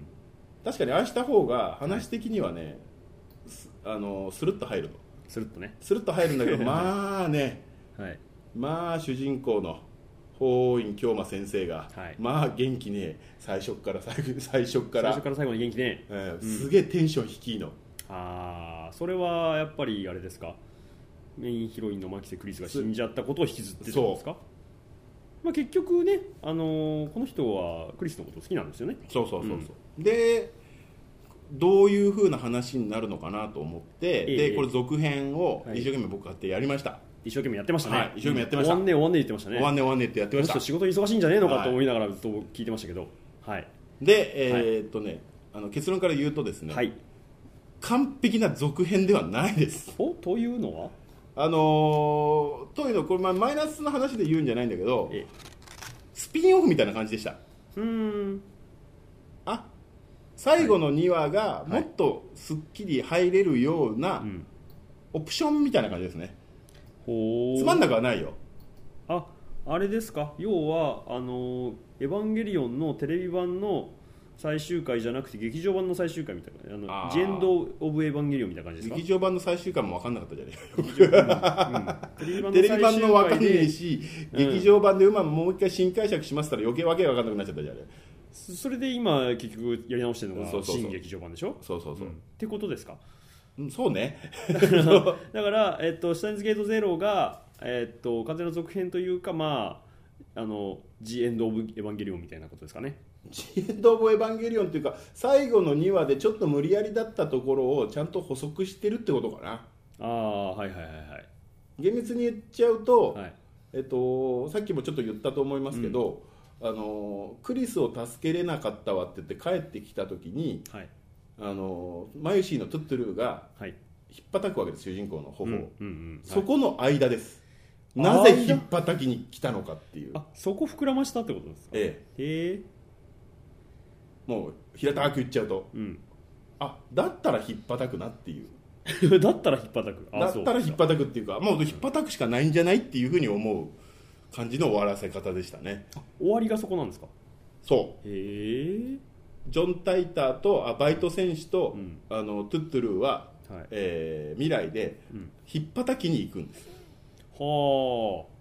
確かにああした方が話的にはね、はい、あのスルッと入るのスルッとねスルッと入るんだけどまあね、 はい、 まあ主人公の法院京馬先生が、はい、まあ元気ね最初から最後最初から最初から最後に元気ね、 えーうん、すげえテンション低いの。 ああそれはやっぱりあれですか、メインヒロインの牧瀬クリスが死んじゃったことを引きずってるんですか。まあ、結局ね、あのー、この人はクリスのこと好きなんですよね。 そうそうそうそう、うん、でどういう風な話になるのかなと思って、えー、でこれ続編を一生懸命僕買ってやりました、はい、 一生懸命やってましたね、 はい、一生懸命やってました、 終わんね終わんね言ってましたね。 終わんね終わんねってやってました。 仕事忙しいんじゃねえのかと思いながらずっと聞いてましたけど、はい、 で、えー、っとねあの結論から言うとですね、はい、完璧な続編ではないです。 おというのはあのー、というのこれ、まあ、マイナスの話で言うんじゃないんだけど、ええ、スピンオフみたいな感じでした。 うーんあ最後のにわがもっとすっきり入れるようなオプションみたいな感じですね、 ほつまんなくはないよ。 ああれですか、要はあのエヴァンゲリオンのテレビ版の最終回じゃなくて劇場版の最終回みたいな、あのあジェンド・オブ・エヴァンゲリオンみたいな感じですか。劇場版の最終回も分かんなかったじゃないテレビ版の分かんねえし、うん、劇場版でうまくもう一回新解釈しますったら余計わけ分かんなくなっちゃったじゃない。 それで今結局やり直してるのが新劇場版でしょ。 そうそうそう、うん、 ってことですか。 うん、そうねだから、えっと、シュタインズゲートゼロが、えっと、風の続編というか、まあ、あのジ・エンド・オブ・エヴァンゲリオンみたいなことですかね。 ジ・エンド・オブ・エヴァンゲリオンというか最後のにわでちょっと無理やりだったところをちゃんと補足してるってことかな。 ああはいはいはいはい。 厳密に言っちゃうと、はい、えっと、さっきもちょっと言ったと思いますけど、うん、あのクリスを助けれなかったわって言って帰ってきた時に、はい、あのマユシーのトゥットゥルーが引っ叩くわけです、主人公の頬を、うんうんうん、そこの間です、はい、なぜ引っ叩きに来たのかっていう。 あそこ膨らましたってことですか。 ええへえ。 もう平たく言っちゃうと、うん、あだったら引っ叩くなっていうだったら引っ叩くあだったら引っ叩くっていうかもう引っ叩くしかないんじゃないっていうふうに思う感じの終わらせ方でしたね。 終わりがそこなんですか。 そうへえ。 ジョン・タイターとあバイト選手と、うん、あのトゥットゥルーは、はい、えー、未来で引っ叩きに行くんです、 うん、はあ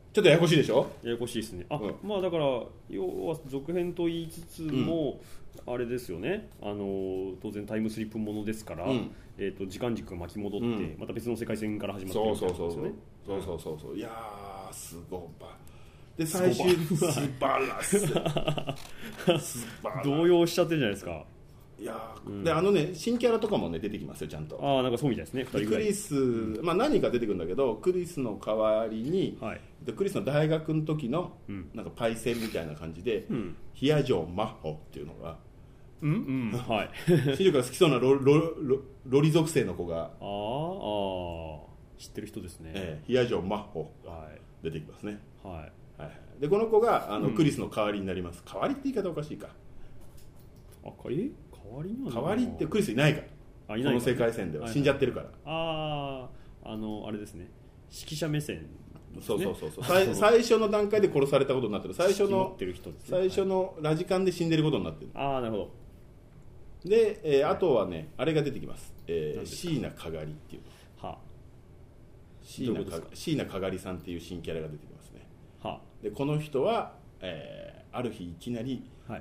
ちょっとややこしいでしょ。 ややこしいですね。あ、うん、まあだから要は続編と言いつつも、うん、あれですよね、あの当然タイムスリップものですから、うん、えー、と時間軸が巻き戻って、うん、また別の世界線から始まってるんですよね。 そうそうそうそうそうそうそう、いやーすごばで最終素晴らしい素晴らしい動揺しちゃってるじゃないですか。 いや、うん、であのね新キャラとかもね出てきますよちゃんと。 ああなんかそうみたいですね。ふたりぐらいクリス、うん、まあ何人か出てくるんだけど、クリスの代わりに、はい、でクリスの大学の時の、うん、なんかパイセンみたいな感じで、うん、ヒアジョン・マッホっていうのが、 うんうんはい新宿が好きそうなロロロロリ属性の子が、ああ知ってる人ですね。 ええ、ヒアジョン・マッホが出てきますね。はいはい、でこの子があの、うん、クリスの代わりになります。代わりって言い方おかしいか。 あえ代わりには代わりってクリスいないから、あいないか、この世界線では死んじゃってるから、 はい、あああのあれですね、指揮者目線、ね、 そうそうそうそう最, 最初の段階で殺されたことになってる。最初の、 ね、 最初のラジカンで死んでることになってる。 ああなるほど。 で、えー、あとはねあれが出てきます、えー、椎名かがりっていう、はあ、椎名か椎名かがりさんっていう新キャラが出てきますね。はあ、でこの人は、えー、ある日いきなり、はい、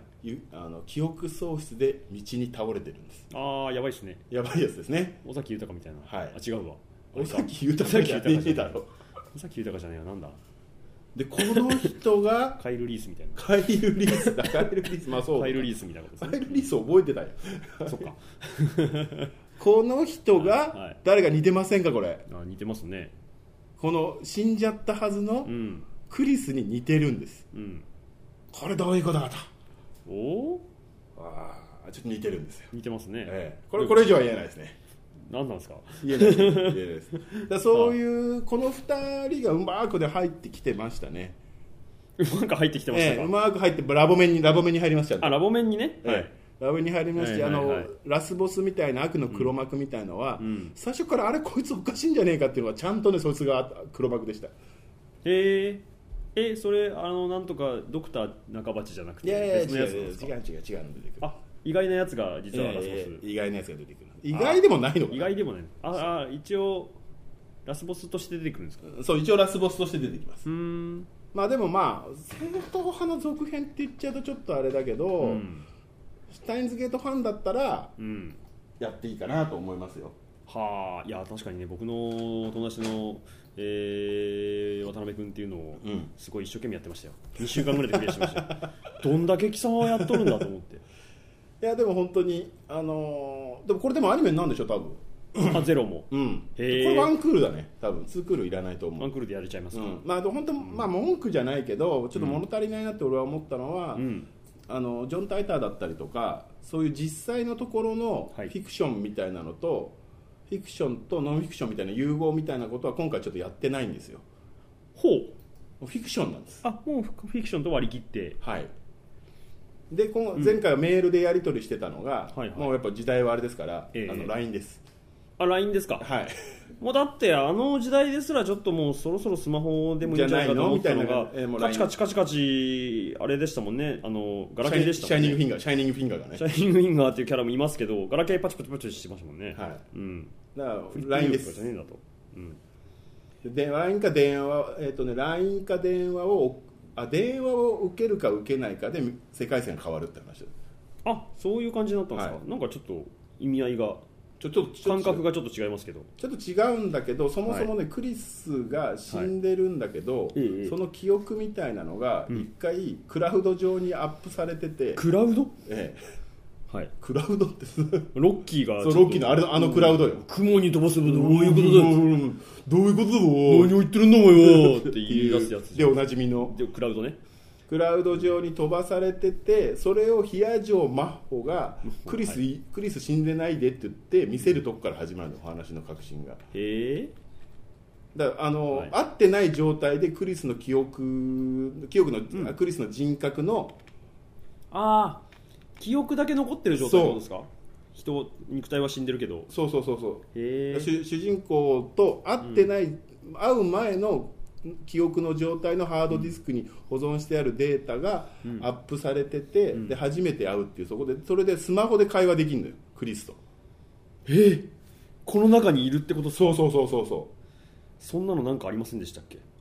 あの記憶喪失で道に倒れてるんです。 ああやばいですね。 やばいやつですね。 尾崎豊みたいな、はい、あ違うわ、 尾崎豊じゃねえだろ。 尾崎豊じゃねえよ、なんだ。 でこの人がカイル・リースみたいな。 カイル・リースだ。カイル・リース、まあそう。 カイル・リースみたいなことですね。カイル・リース覚えてたよ。 そっか。 この人が誰が似てませんかこれ。 あ似てますね。 この死んじゃったはずのクリスに似てるんです。うん、これどういうことかと。おああちょっと似てるんですよ。 似てますね。 ええ、これこれ以上は言えないですね。 何なんですか。 言えないです。言えないです。だそういうこのふたりがうまくで入ってきてましたね。 うまく入ってきてましたか。 ええ、うまく入ってラボ面にラボ面に入りました。 あラボ面にね。 はい。ラボ面に入りまして、はいはいはい、あのラスボスみたいな悪の黒幕みたいのは、うん、最初からあれこいつおかしいんじゃねえかっていうのはちゃんとねそいつが黒幕でした。へえ。えそれあのなんとかドクター中鉢じゃなくて別のやつなんですか。 違う違う違う違うの出てくる。あ意外なやつが実はラスボス、えー、意外なやつが出てくる。意外でもないのかな。 意外でもない。ああ一応ラスボスとして出てくるんですか。 そう一応ラスボスとして出てきます。うーんまあでもまあ正統派の続編って言っちゃうとちょっとあれだけど、うん、シュタインズゲートファンだったら、うん、やっていいかなと思いますよ。 はあいや確かにね僕の友達の、えー、渡辺君っていうのをすごい一生懸命やってましたよ。にしゅうかんぐらいでクリアしましたどんだけ貴様はやっとるんだと思っていやでも本当にあのー、でもこれでもアニメなんでしょ多分。 あゼロも、 うん、へこれワンクールだね多分ツークールいらないと思う。 ワンクールでやれちゃいますか、うん、 まあ本当、まあ文句じゃないけどちょっと物足りないなって俺は思ったのは、うん、あのジョン・タイターだったりとかそういう実際のところのフィクションみたいなのと、はいフィクションとノンフィクションみたいな融合みたいなことは今回ちょっとやってないんですよ。 ほうフィクションなんです。 あもうフィクションと割り切ってはいでこの前回はメールでやり取りしてたのが、うんはいはい、もうやっぱ時代はあれですから、えー、あの ライン です。 あ ライン ですか。 はいもうだってあの時代ですらちょっともうそろそろスマホでもいいんじゃないかと思ったのがえー、カチカチカチカチあれでしたもんね。あのガラケーでしたもんね。 シャイニングフィンガーシャイニングフィンガーがねシャイニングフィンガーっていうキャラもいますけどガラケーパチパチパチしてましたもんね。はい、 うん、だから ライン です。 じゃねえんだと、 うん、で ライン か電話えっ、ー、とね ライン か電話をあ電話を受けるか受けないかで世界線が変わるって話です。 あそういう感じになったんですか、はい、なんかちょっと意味合いがちょっと感覚がちょっと違いますけどちょっと違うんだけどそもそもね、はい、クリスが死んでるんだけど、はい、その記憶みたいなのが一回クラウド上にアップされてて、 うん、クラウドええはい、クラウドってロッキーがそうロッキーのあれあのクラウドよ、うん、 雲に飛ばすのどういうことだよどういうことだ何を言ってるんだもんよって言い出すやつでおなじみのでクラウドねクラウド上に飛ばされててそれをヒアジョー・マッホがクリス、はい、クリス死んでないでって言って見せるとこから始まるのお話の核心が。へえだからあの、はい、会ってない状態でクリスの記憶記憶の、うん、クリスの人格のああ記憶だけ残ってる状態ってことですか。人肉体は死んでるけどそうそうそうそうへ主主人公と会ってない、うん、会う前の記憶の状態のハードディスクに保存してあるデータがアップされてて、うん、で初めて会うっていうそこでそれでスマホで会話できるのよクリスと。 えー、この中にいるってこと。 そうそうそうそうそうそんなのなんかありませんでしたっけ。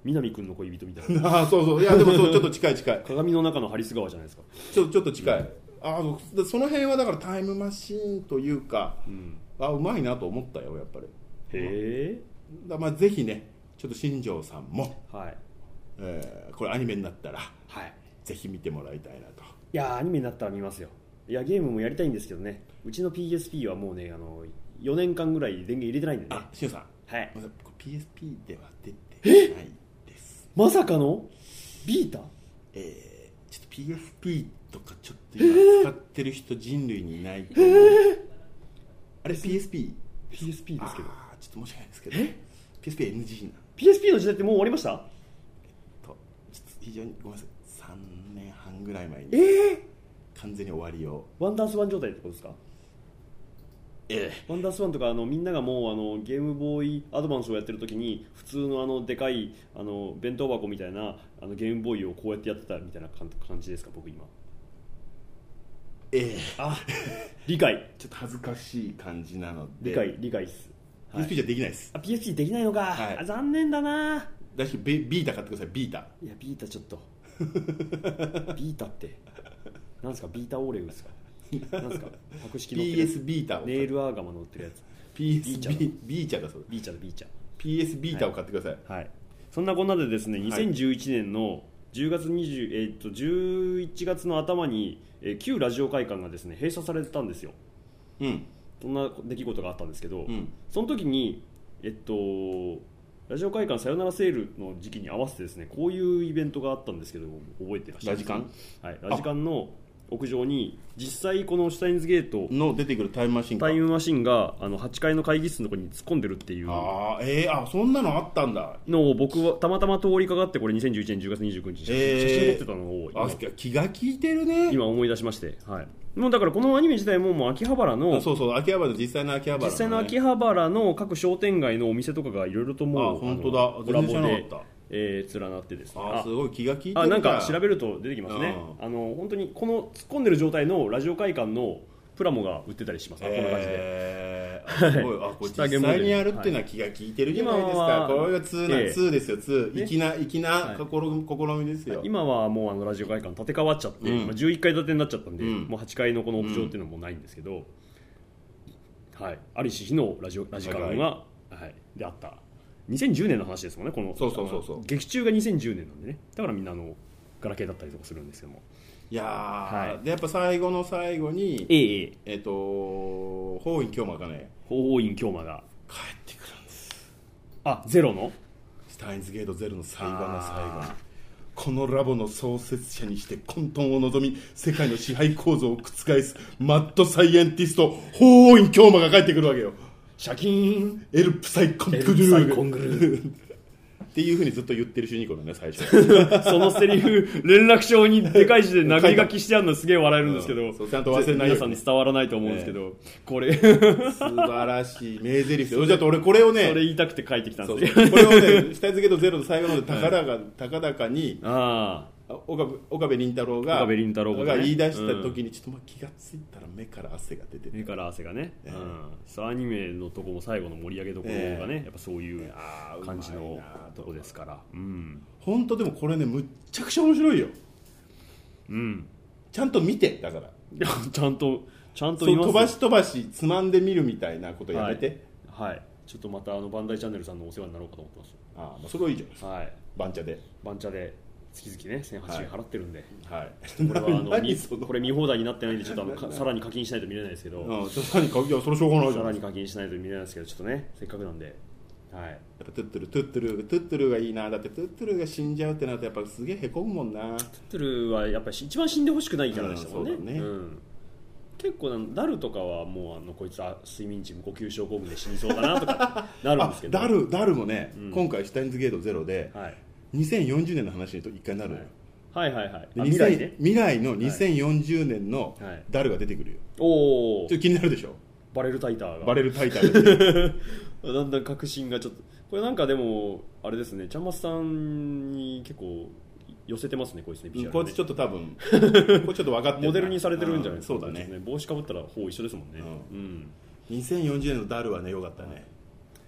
南くんの恋人みたいなあそうそういやでもそうちょっと近い近い鏡の中のハリス川じゃないですか。 ちょちょっと近い、うん、あその辺はだからタイムマシーンというか、うん、あうまいなと思ったよやっぱり。 へえ。 だまあぜひねちょっと新庄さんも、 はいえー、これアニメになったら、 はい、 ぜひ見てもらいたいなと。 いやアニメになったら見ますよ。いやゲームもやりたいんですけどね、うちの ピーエスピー はもうねあのよねんかんぐらい電源入れてないんでね。 あ、しゅんさん、 はい、 ピーエスピー では出てないです。 まさかのビータ？ えー、ちょっと ピーエスピー とかちょっと今使ってる人人類にいないと思う、えー、あれ ピーエスピー？ ピーエスピー ですけど、 あちょっと申し訳ないですけど、え ピーエスピー エヌジー なピーエスピー の時代ってもう終わりました？ えっとちょっと非常にごめんなさいさんねんはんぐらい前に、 えー、 完全に終わりをワンダースワン状態ってことですか？ ええ、 ワンダースワンとかあのみんながもうあのゲームボーイアドバンスをやってる時に普通のあのでかいあの弁当箱みたいなあのゲームボーイをこうやってやってたみたいな感じですか僕今。 ええ、 あ理解ちょっと恥ずかしい感じなので理解理解っす、 はい、ピーエスピー じゃできないです。 あ ピーエスピー できないのか、はい、あ残念だな。 だしビータ買ってください。ビータ。 いやビータちょっとビータってなんですか？ビータオーレウですか？なんですか？格式のピーエス ビータをネイルアーガマ乗ってるやつピーエス ビーチャだそうビーチャだビーチャピーエス ビータを買ってください、 はいはい、そんなこんなでですねにせんじゅういちねんのじゅうがつにじゅう、えー、っとじゅういちがつの頭に、えー、旧ラジオ会館がですね閉鎖されたんですよ、うん、そんな出来事があったんですけど、うん、その時にえっとラジオ会館さよならセールの時期に合わせてですねこういうイベントがあったんですけど覚えてらっしゃいますか？ ラジカン、 はい、ラジカンの屋上に実際このシュタインズゲートの出てくるタイムマシンかタイムマシンがあのはちかいの会議室のところに突っ込んでるっていうあ、えー、あそんなのあったんだのを僕はたまたま通りかかってこれにせんじゅういちねんじゅうがつにじゅうくにちに写真撮ってたのをあ気が利いてるね今思い出しまして、はい、もうだからこのアニメ自体ももう秋葉原のそうそう秋葉原の実際の秋葉原の、ね、 実際の秋葉原の各商店街のお店とかがいろいろともうあ本当だコラボでえー、連なってですねあすごい気が利いてるあなんか調べると出てきますねあの本当にこの突っ込んでる状態のラジオ会館のプラモが売ってたりします、えー、こんな感じであすごいあこれ実際にやるっていうのは気が利いてるじゃないですか、はい、これがツーな、えー、ツーですよツー粋な粋な、はい、試みですよ今はもうあのラジオ会館建て替わっちゃって、うんまあ、じゅういっかい建てになっちゃったんで、うん、もうはちかいのこの屋上っていうのもないんですけど、うんはい、ありし日のラジオラジカンが、はいはい、であったにせんじゅうねんの話ですもんねこのそうそうそうそう劇中がにせんじゅうねんなんでねだからみんなあのガラケーだったりとかするんですけどもいやー、はい、でやっぱ最後の最後にえええっ、ー、と法院京馬がね法院京馬が帰ってくるんですあゼロのシュタインズゲートゼロの最後の最後にこのラボの創設者にして混沌を望み世界の支配構造を覆すマッドサイエンティスト法院京馬が帰ってくるわけよシャキーンエルプサイコングルーっていうふうにずっと言ってる主人公のね最初そのセリフ連絡帳にでかい字で殴り書きしてあるのすげえ笑えるんですけど、うん、 ちゃんと忘れない皆さんに伝わらないと思うんですけど、ね、これ素晴らしい名台詞だって俺これをねそれ言いたくて書いてきたんですよこれをねシュタインズゲートゼロの最後まで高々、はい、高々にあ岡部、岡部倫太郎が岡部倫太郎が、ね、 が言い出した時にちょっとまあ気がついたら目から汗が出てて目から汗がね、えーうん、そうアニメのとこも最後の盛り上げどころがね、えー、やっぱそういう感じのとこですから、うん、 本当でもこれねむっちゃくちゃ面白いよ、 うん、 ちゃんと見てだからちゃんとちゃんと見ます飛ばし飛ばしつまんで見るみたいなことやめてはい、はい、ちょっとまたあのバンダイチャンネルさんのお世話になろうかと思ってます。 ああ、まあ、それはいいじゃないですか、 はい、 バンチャでバンチャで月々ねせんはちじゅうえん払ってるんで、 はい、 これはあのこれ見放題になってないんでちょっとあのさらに課金しないと見れないですけど、 うん、さらに課金いやそれしょうがないじゃんさらに課金しないと見れないですけどちょっとねせっかくなんで、はい、 やっぱトゥットゥルトゥットゥルトゥットゥルがいいなだってトゥットゥルが死んじゃうってなるとやっぱすげえへこむもんな。トゥットゥルはやっぱり一番死んでほしくないキャラでしたもんね、 うん、そうだね、 うん結構なダルとかはもうあのこいつは睡眠時無呼吸症候群で死にそうだなとかなるんですけどダルダルもね、うん、今回シュタインズゲートゼロで、はい、にせんよんじゅうねんの話に一回なるのよ、 はい、はいはいはい未来ね未来のにせんよんじゅうねんのダルが出てくるよ、はい、おおちょっと気になるでしょバレルタイターがバレルタイターがだんだん確信がちょっとこれなんかでもあれですねちゃんまつさんに結構寄せてますねこいつねビジュアルね、 こいつちょっと多分これちょっと分かってるモデルにされてるんじゃないですか、 うん、そうだね、 ね帽子かぶったらほぼ一緒ですもんね、 うんうん、にせんよんじゅうねんのダルはね良かったね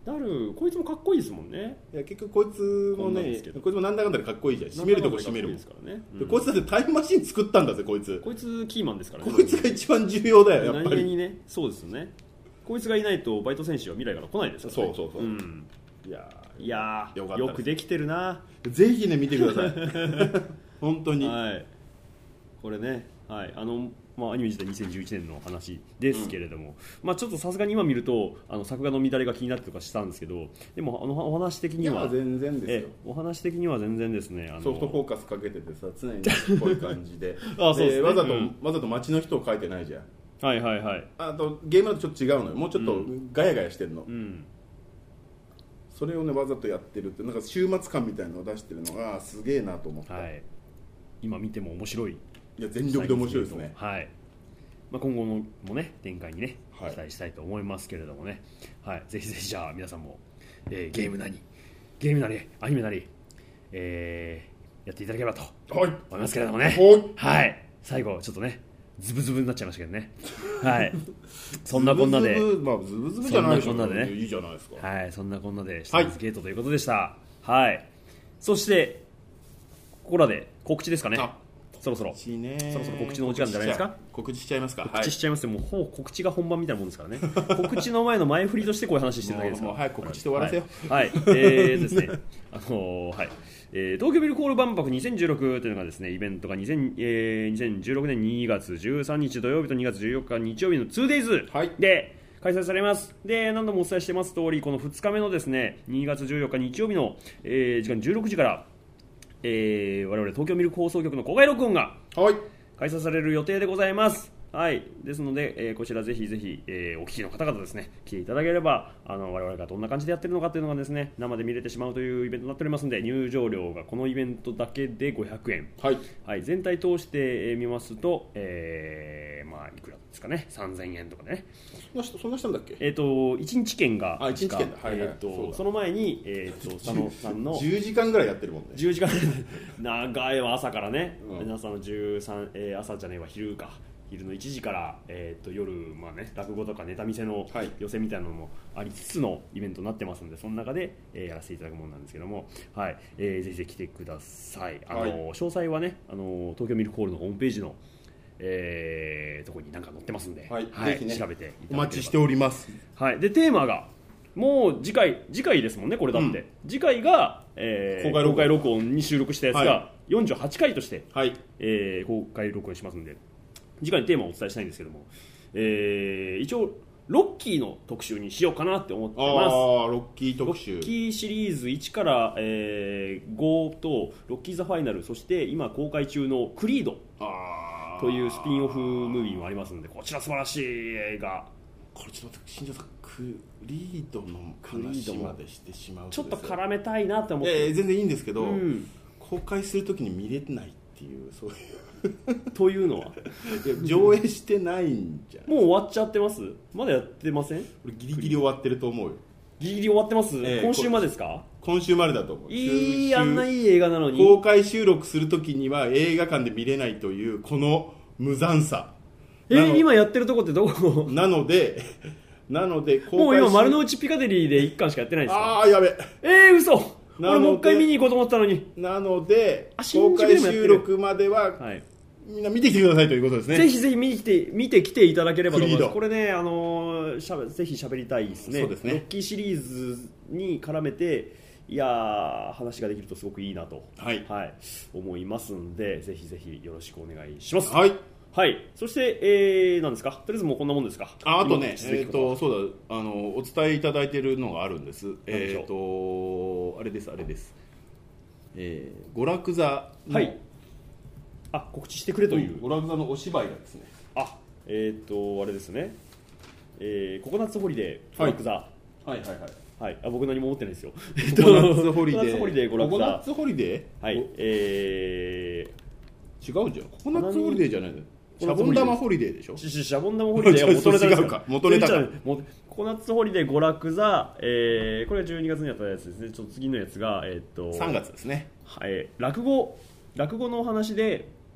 ダルこいつもかっこいいですもんね。 いや結局こいつもねこいつもなんだかんだでかっこいいじゃん。締めるとこ締めるもんですからね、うん、こいつだってタイムマシン作ったんだぜ。こいつこいつキーマンですからね。 こいつが一番重要だよやっぱり。 何気にね。そうですよね。こいつがいないとバイト選手は未来から来ないですからね。 そうそうそう、うん、いやいやよ, よくできてるな。 ぜひね見てください本当に、 はい、これね、はい、あのまあ、アニメ自体にせんじゅういちねんの話ですけれども、うんまあ、ちょっとさすがに今見るとあの作画の乱れが気になってとかしたんですけど、でもあのお話的には全然ですよ。 お話的には全然ですね。あのソフトフォーカスかけててさ常にこういう感じであそうですね、わざと、うん、わざと街の人を描いてないじゃん。 はいはいはい。 あとゲームだとちょっと違うのよ。もうちょっとガヤガヤしてるの、うん、それをねわざとやってるってなんか週末感みたいなのを出してるのがすげえなと思って、はい、 今見ても面白い。 いや全力で面白いですね。 はい、まあ、今後のもね展開にね期待したいと思いますけれどもね、はい、ぜひぜひじゃあ皆さんも、えー、ゲームなりゲームなりアニメなり、えー、やっていただければと思いますけれどもね、はい、はい、最後ちょっとねズブズブになっちゃいましたけどね、はい、そんなこんなでズブズブ、まあ、ズブズブじゃないでしょ。 そんなこんなでね、 いいじゃないですか。 はい、そんなこんなでシターズゲートということでした。はい、はい、そしてここらで告知ですかね。そろそろ告知、ね、 そろそろ告知のお時間じゃないですか。 告知しちゃいますか。 告知しちゃいますよ、はい、もうほぼ告知が本番みたいなもんですからね告知の前の前振りとしてこういう話してるだけですから。 もう早く告知して終わらせよ。 はい、はい、えーですねあのーはいえー、東京ビルコール万博にせんじゅうろくというのがですねイベントがにせん、えー、にせんじゅうろくねんにがつじゅうさんにち土曜日とにがつじゅうよっか日曜日の ツーデイズ で開催されます。で何度もお伝えしてます通りこのふつかめのですねにがつじゅうよっか日曜日の、えー、時間じゅうろくじから、えー、我々東京ミルク放送局の公開録音が開催される予定でございます。はい、ですので、えー、こちらぜひぜひ、えー、お聞きの方々ですね来ていただければあの我々がどんな感じでやってるのかというのがですね生で見れてしまうというイベントになっておりますので、入場料がこのイベントだけでごひゃくえん、はいはい、全体通して、えー、見ますと、えー、まあいくらですかねさんぜんえんとかね。 そんなしたんだっけ。 えっ、ー、といちにち券があいちにち券だ、はいはい、 えー、と そ, その前に、えー、と佐野さんのじゅうじかんぐらいやってるもんね。 じゅうじかん長いわ朝からね、うん、皆さんのじゅうさん、えー、朝じゃねえわ昼か昼のいちじから、えー、と夜、まあね、落語とかネタ見せの寄せみたいなのもありつつのイベントになってますので、その中で、えー、やらせていただくものなんですけども、はいえー、ぜひぜひ来てください。あの、はい、詳細はねあの東京ミルクホールのホームページの、えー、ところに何か載ってますんで、 はいはい、ぜひね調べていただければお待ちしております。 はい、でテーマがもう次回次回ですもんねこれだって、うん、次回が、えー、公開録音、公開録音に収録したやつがよんじゅうはちかいとして、はいえー、公開録音しますんで次回のテーマをお伝えしたいんですけども、えー、一応ロッキーの特集にしようかなって思ってます。あロッキー特集ロッキーシリーズいちから、えー、ごとロッキーザファイナル、そして今公開中のクリードというスピンオフムービーもありますので、こちら素晴らしい映画。 これちょっと待って新庄さんクリードの話までしてしまうとちょっと絡めたいなって思って、 えー、全然いいんですけど、うん、公開するときに見れないっていうそういうというのは上映してないんじゃん。 もう終わっちゃってます。まだやってません。 俺ギリギリ終わってると思うよ。 ギリギリ終わってます、えー、今週までですか。 今週までだと思う。 いいあんないい映画なのに公開収録するときには映画館で見れないというこの無残さ。 えー、今やってるとこってどこなのでなのでもう今丸の内ピカデリーでいっかんしかやってないんですか。 ああやべえー嘘。俺もう一回見に行こうと思ったのに。 なので公開収録までは、はい、みんな見てきてくださいということですね。 ぜひぜひ見に来て見てきていただければと思います。これね、あのー、しゃべぜひ喋りたいですね。 そうですね。 ロッキーシリーズに絡めていや話ができるとすごくいいなと、はいはい、思いますんで、ぜひぜひよろしくお願いします。はいはい、そして、えー、何ですか、とりあえずもうこんなもんですか。 あ, あとね、えー、とそうだあのお伝えいただいているのがあるんです。えー、とあれですあれです、えー、娯楽座の、はい、 あ告知してくれという、 娯楽座のお芝居がですね、 あえっ、ー、とあれですね、えー、ココナッツホリデー娯楽座、はい、はいはいはいはい、あ僕何も持ってないですよ。 ココナッツホリデー、 ココナッツホリデー、 はい、えー、違うじゃん。ココナッツホリデーじゃないの。シャボン玉ホリデーでしょ。 シャボン玉ホリデーは元ネタですか。元ネタか。 ココナッツホリデー娯楽座、えー、これはじゅうにがつにやったやつですね。ちょっと次のやつが、えー、っとさんがつですね。 はい、落語落語のお話で、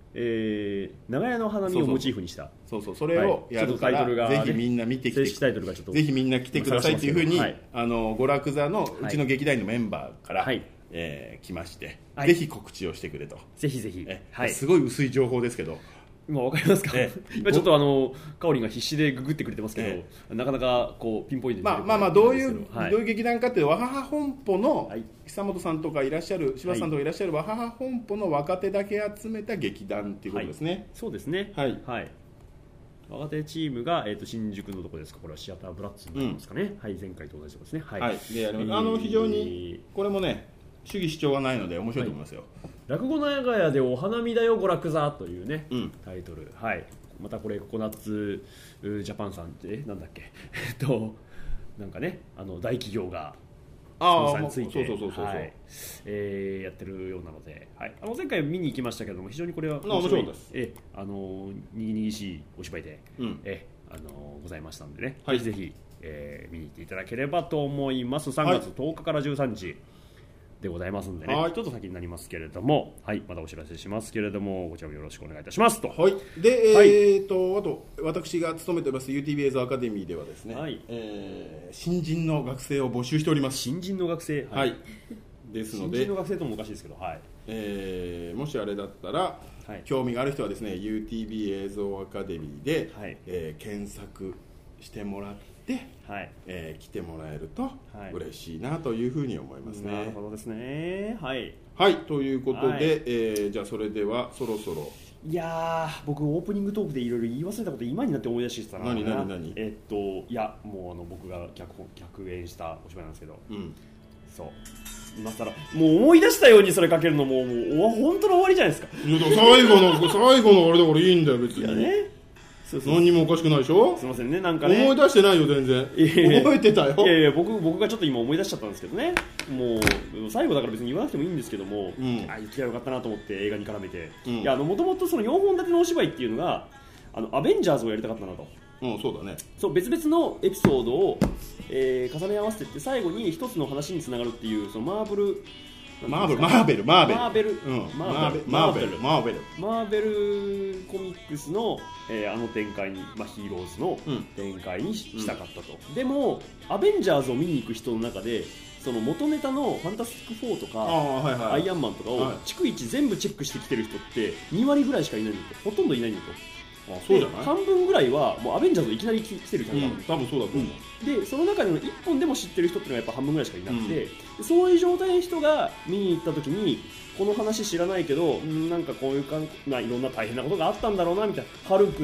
えー、長屋の花見をモチーフにしたそうそうそれをやるから、はい、ぜひみんな見てきて、 正式タイトルがちょっとぜひみんな来てくださいというふうに、はい、あの娯楽座のうちの劇団員のメンバーから、はいえー、来まして、はい、ぜひ告知をしてくれと。 ぜひぜひ、 はい、すごい薄い情報ですけど、 今分かりますか、えー、今ちょっとあのかおりんが必死でググってくれてますけど、えー、なかなかこうピンポイントでまあまあまあどういう、はい、どういう劇団かっていうと、わはは本舗の久本さんとかいらっしゃる柴田さんとかいらっしゃるわはは本舗の若手だけ集めた劇団っていうことですね、はい、 そうですねはい、はい、若手チームが、えー、と新宿のところですか、これはシアターブラッツになりますかね、うん、はい、前回と同じところですね、はい、はい、であの、えー、 あの非常にこれもね主義主張がないので面白いと思いますよ、 はい、落語の長屋でお花見だよ娯楽座というね、うん、タイトル、はい、またこれココナッツジャパンさんってなんだっけえっとなんかねあの大企業がスポンサーについてやってるようなので、はい、あの前回見に行きましたけども非常にこれは面白いです。 えあのにぎにぎしいお芝居で、うん、えあのございましたのでね、はい、ぜひぜひ、えー、見に行っていただければと思います。さんがつとおかからじゅうさんにちでございますんでね、はい、ちょっと先になりますけれども、はい、またお知らせしますけれどもこちらもよろしくお願いいたしますと。 はい、で、はい、えー、とあと私が勤めています ユーティービー 映像アカデミーではですね、はいえー、新人の学生を募集しております。 新人の学生、 はい、はい、ですので新人の学生ともおかしいですけど、はいえー、もしあれだったら、はい、興味がある人はですね ユーティービー 映像アカデミーで、はいえー、検索してもらってではいえー、来てもらえると嬉しいなというふうに思いますね、 はい、なるほどですね、はい、 はい、ということで、はいえー、じゃあそれではそろそろいやー僕オープニングトークでいろいろ言い忘れたこと今になって思い出してたな。 何何何えっといやもうあの僕が脚本脚演したお芝居なんですけど、うん、そう今更もう思い出したようにそれかけるのももう本当の終わりじゃないですか。 いや最後の最後のあれだからいいんだよ別に。いやねそうそう何にもおかしくないでしょ。 すみませんねなんかね思い出してないよ全然。覚えてたよ。 いやいや僕僕がちょっと今思い出しちゃったんですけどね。もう最後だから別に言わなくてもいいんですけども、うん、あ言ってやよかったなと思って映画に絡めて、うん、いやあの元々そのよんほん立てのお芝居っていうのがあのアベンジャーズをやりたかったなと。 うんそうだね。 そう別々のエピソードを、えー、重ね合わせていって最後に一つの話につながるっていうそのマーブルマーベルマーベルマーベルマーベル、うん、マーベルマーベルマーベルマーベルコミックスの、えー、あの展開に、まあ、ヒーローズの展開にしたかったと、うん、でもアベンジャーズを見に行く人の中でその元ネタのファンタスティックフォーとか、はいはい、アイアンマンとかを逐一全部チェックしてきてる人ってにわりぐらいしかいないんだと。ほとんどいないんだと。 あそうじゃない。 半分ぐらいはもうアベンジャーズいきなり来てる人が、うん、 多分そうだと思う、 うん、でその中でのいっぽんでも知ってる人っていうのがやっぱ半分ぐらいしかいなくて、うん、そういう状態の人が見に行った時にこの話知らないけどなんかこういうかないろんな大変なことがあったんだろうなみたいな。ハルクって、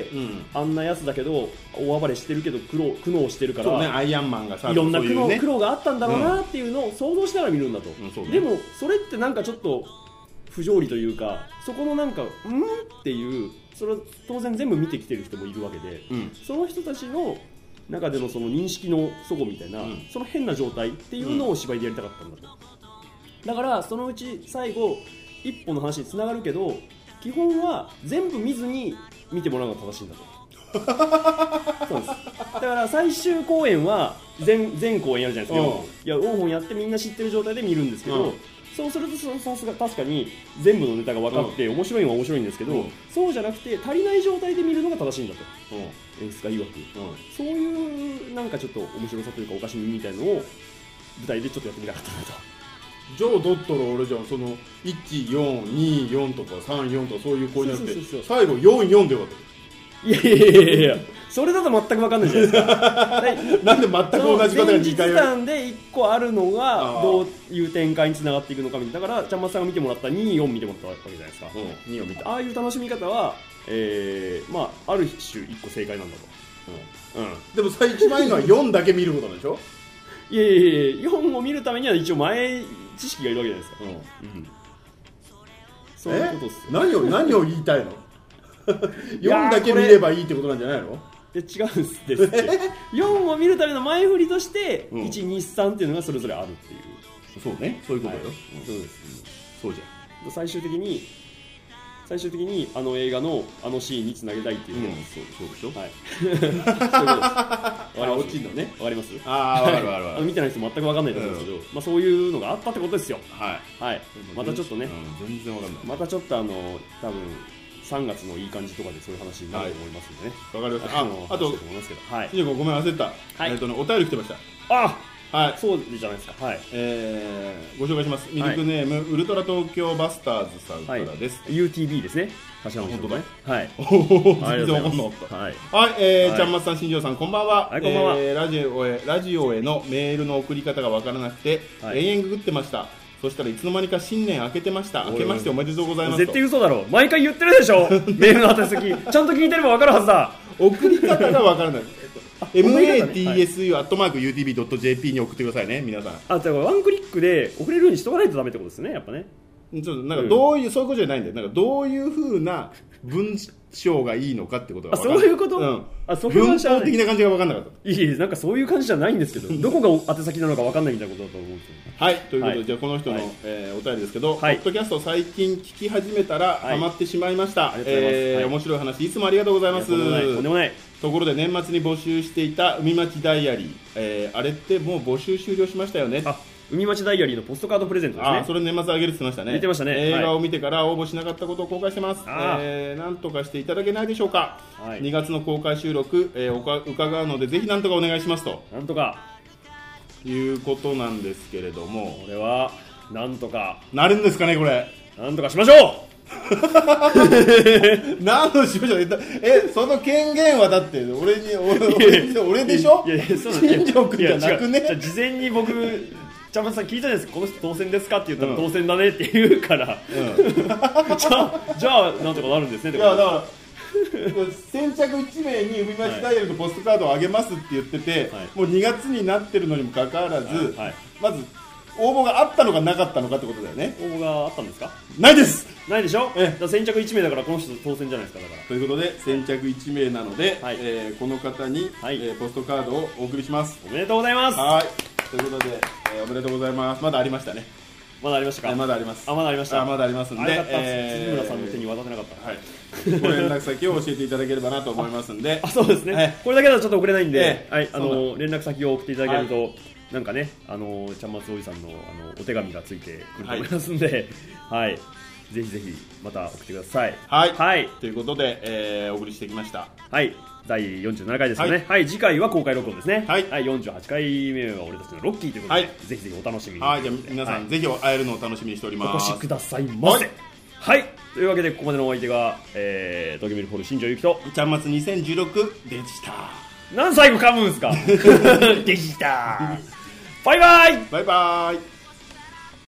うん、あんなやつだけど大暴れしてるけど苦労苦悩してるから、 そうね、アイアンマンがさいろんな苦悩、ね、苦労があったんだろうなっていうのを想像しながら見るんだと、うんそうね、でもそれってなんかちょっと不条理というかそこのなんかうんっていうそれは当然全部見てきてる人もいるわけで、うん、その人たちの中でのその認識の齟齬みたいな、うん、その変な状態っていうのを芝居でやりたかったんだと、うん、だからそのうち最後一本の話につながるけど基本は全部見ずに見てもらうのが正しいんだとそうです。だから最終公演は 全, 全公演やるじゃないですか、うん、いやオーホンやってみんな知ってる状態で見るんですけど、うんそうするとさすが確かに全部のネタが分かって、うん、面白いのは面白いんですけど、うん、そうじゃなくて足りない状態で見るのが正しいんだと、うん、演出家曰く、うん、そういうなんかちょっと面白さというかおかしみみたいのを舞台でちょっとやってみたかったなと。 じゃあだったら俺じゃんそのいちよんによんとかさんよんとかそういう声になって最後よんよんでよかった。 いやいやいやいやそれだと全く分かんないじゃないですかなんで全く同じ方がにかい前日談でいっこあるのがどういう展開につながっていくのかみたいな。だからちゃんまつさんが見てもらったによん見てもらったわけじゃないですか、うん、によん見たああいう楽しみ方は、えーまあ、ある種いっこ正解なんだと、 うんうん、でも最一番いいのはよんだけ見ることでしょいやいやいやよんを見るためには一応前知識がいるわけじゃないですか、うんうん、そういうことっすよ。 何を何を言いたいのよんだけ見ればいいってことなんじゃないの。 で違うんですってよんを見るための前振りとして、うん、いち、に、さんっていうのがそれぞれあるっていう。 そうね、そういうことよ、はい、 そうです、 そうじゃん。 最終的に最終的にあの映画のあのシーンにつなげたいっていう、うん、 そうでしょ、 はい、そういうことです。わかります。 落ちるのね。 わかります。 ああ、わかるわかるわかる。 見てない人全くわかんないと思うんですけど、うん、まあそういうのがあったってことですよ。 はい。 はい。またちょっとね、 うん、全然わかんない。 またちょっとあの多分さんがつのいい感じとかでそういう話になると思いますんでね。 わ、はい、かりました。あ、あと、 はい。 しんじょう君ごめん忘れた。はい。えっとね、お便り来てました。 あ。 はい、 そうじゃないですか。はい。 えー、ご紹介します。ミルクネーム、はい、ウルトラ東京バスターズさんからです。 はい、ユーティービー ですね。橋本さんね。はい。 おお、全然わかんなかった。はい。はい、えー、はい、ちゃんまつさん、新庄さん、こんばんは。 はい、こんばんは。 えー、ラジオへラジオへのメールの送り方がわからなくて、はい、延々ググってました。そしたらいつの間にか新年明けてました。明けましておめでとうございます。 絶対嘘だろ。毎回言ってるでしょ。メールの宛先。ちゃんと聞いてればわかるはずだ。 送り方がわからない。エムエーティーエスユー アットマーク ユーティービー ドット ジェーピー に送ってくださいね、皆さん。 あ、だからワンクリックで送れるようにしとかないとダメってことですね、やっぱね。 ちょっとなんかどういう、うん、そういうことじゃないんだよ。なんかどういう風な文章がいいのかってことが分かんない。 あ、そういうこと、うん、あ、そういう文法的な感じが分かんなかった。 いいえ、なんかそういう感じじゃないんですけど、どこが宛先なのか分かんないみたいなことだと思うんですよ。 はい、ということで、はい、じゃあこの人の、はい、えー、お便りですけど、はい、ポッドキャスト最近聞き始めたらハマってしまいました。はい、えーはい、面白い話いつもありがとうございます。とんでもない、とんでもない。ところで年末に募集していた海町ダイアリー、えー、あれってもう募集終了しましたよね。 あ、海町ダイアリーのポストカードプレゼントですね。 あ、それ年末あげるって言ってましたね。 言ってましたね。 映画を見てから応募しなかったことを公開してます。えー、なんとかしていただけないでしょうか。はい、にがつの公開収録、えー、おか伺うのでぜひなんとかお願いしますと。 なんとかいうことなんですけれども、 これはなんとかなるんですかね、これ。 なんとかしましょう。 何のしましょう。え、その権限はだって俺に 俺, 俺でしょ。 いやいや、そうなん新庄君じゃなくね。 じゃ事前に僕ちゃんまつさん聞いたじゃないですか。この人当選ですかって言ったら当選だねって言うから、うん、じゃあじゃあなんとかなるんですね。 いやだから先着いち名に海町ダイヤルとポストカードをあげますって言ってて、はい、もうにがつになってるのにもかかわらず、はいはい、まず応募があったのかなかったのかってことだよね。 応募があったんですか。 ないです。 ないでしょ。えだ先着いち名だからこの人当選じゃないですか。だからということで先着いち名なので、はい、えー、この方に、はい、えー、ポストカードをお送りします。 おめでとうございます。 はい、ということで、えー、おめでとうございます。まだありましたね。 まだありましたか。 えー、まだあります。 あ、まだありました。 あ、まだありますんで、 えー、辻村さんの手に渡せなかった。はい。 ご連絡先を教えていただければなと思いますんで。 あ、そうですね。はい、これだけだとちょっと送れないんで、 えー、 はい、あの連絡先を送っていただけると、はい、なんかね、あのちゃんまつおじさんのあのお手紙がついてくると思いますんで、はい、はい、ぜひぜひまた送ってください。 はい。はい、ということで、えー、お送りしてきました。 はい。だいよんじゅうななかいですかね、はい、はい、次回は公開録音ですね、はい、はい、よんじゅうはちかいめは俺たちのロッキーということで、はい、ぜひぜひお楽しみに。 はい、じゃあ皆さん、はい、ぜひ会えるのを楽しみにしております。 お越しくださいませ。はい、はい、というわけでここまでのお相手が、えー、東京ミルクホール新庄ゆきとちゃんまつにせんじゅうろくでした。 何最後噛むんですか。でした。バイバイ。 バイバイ。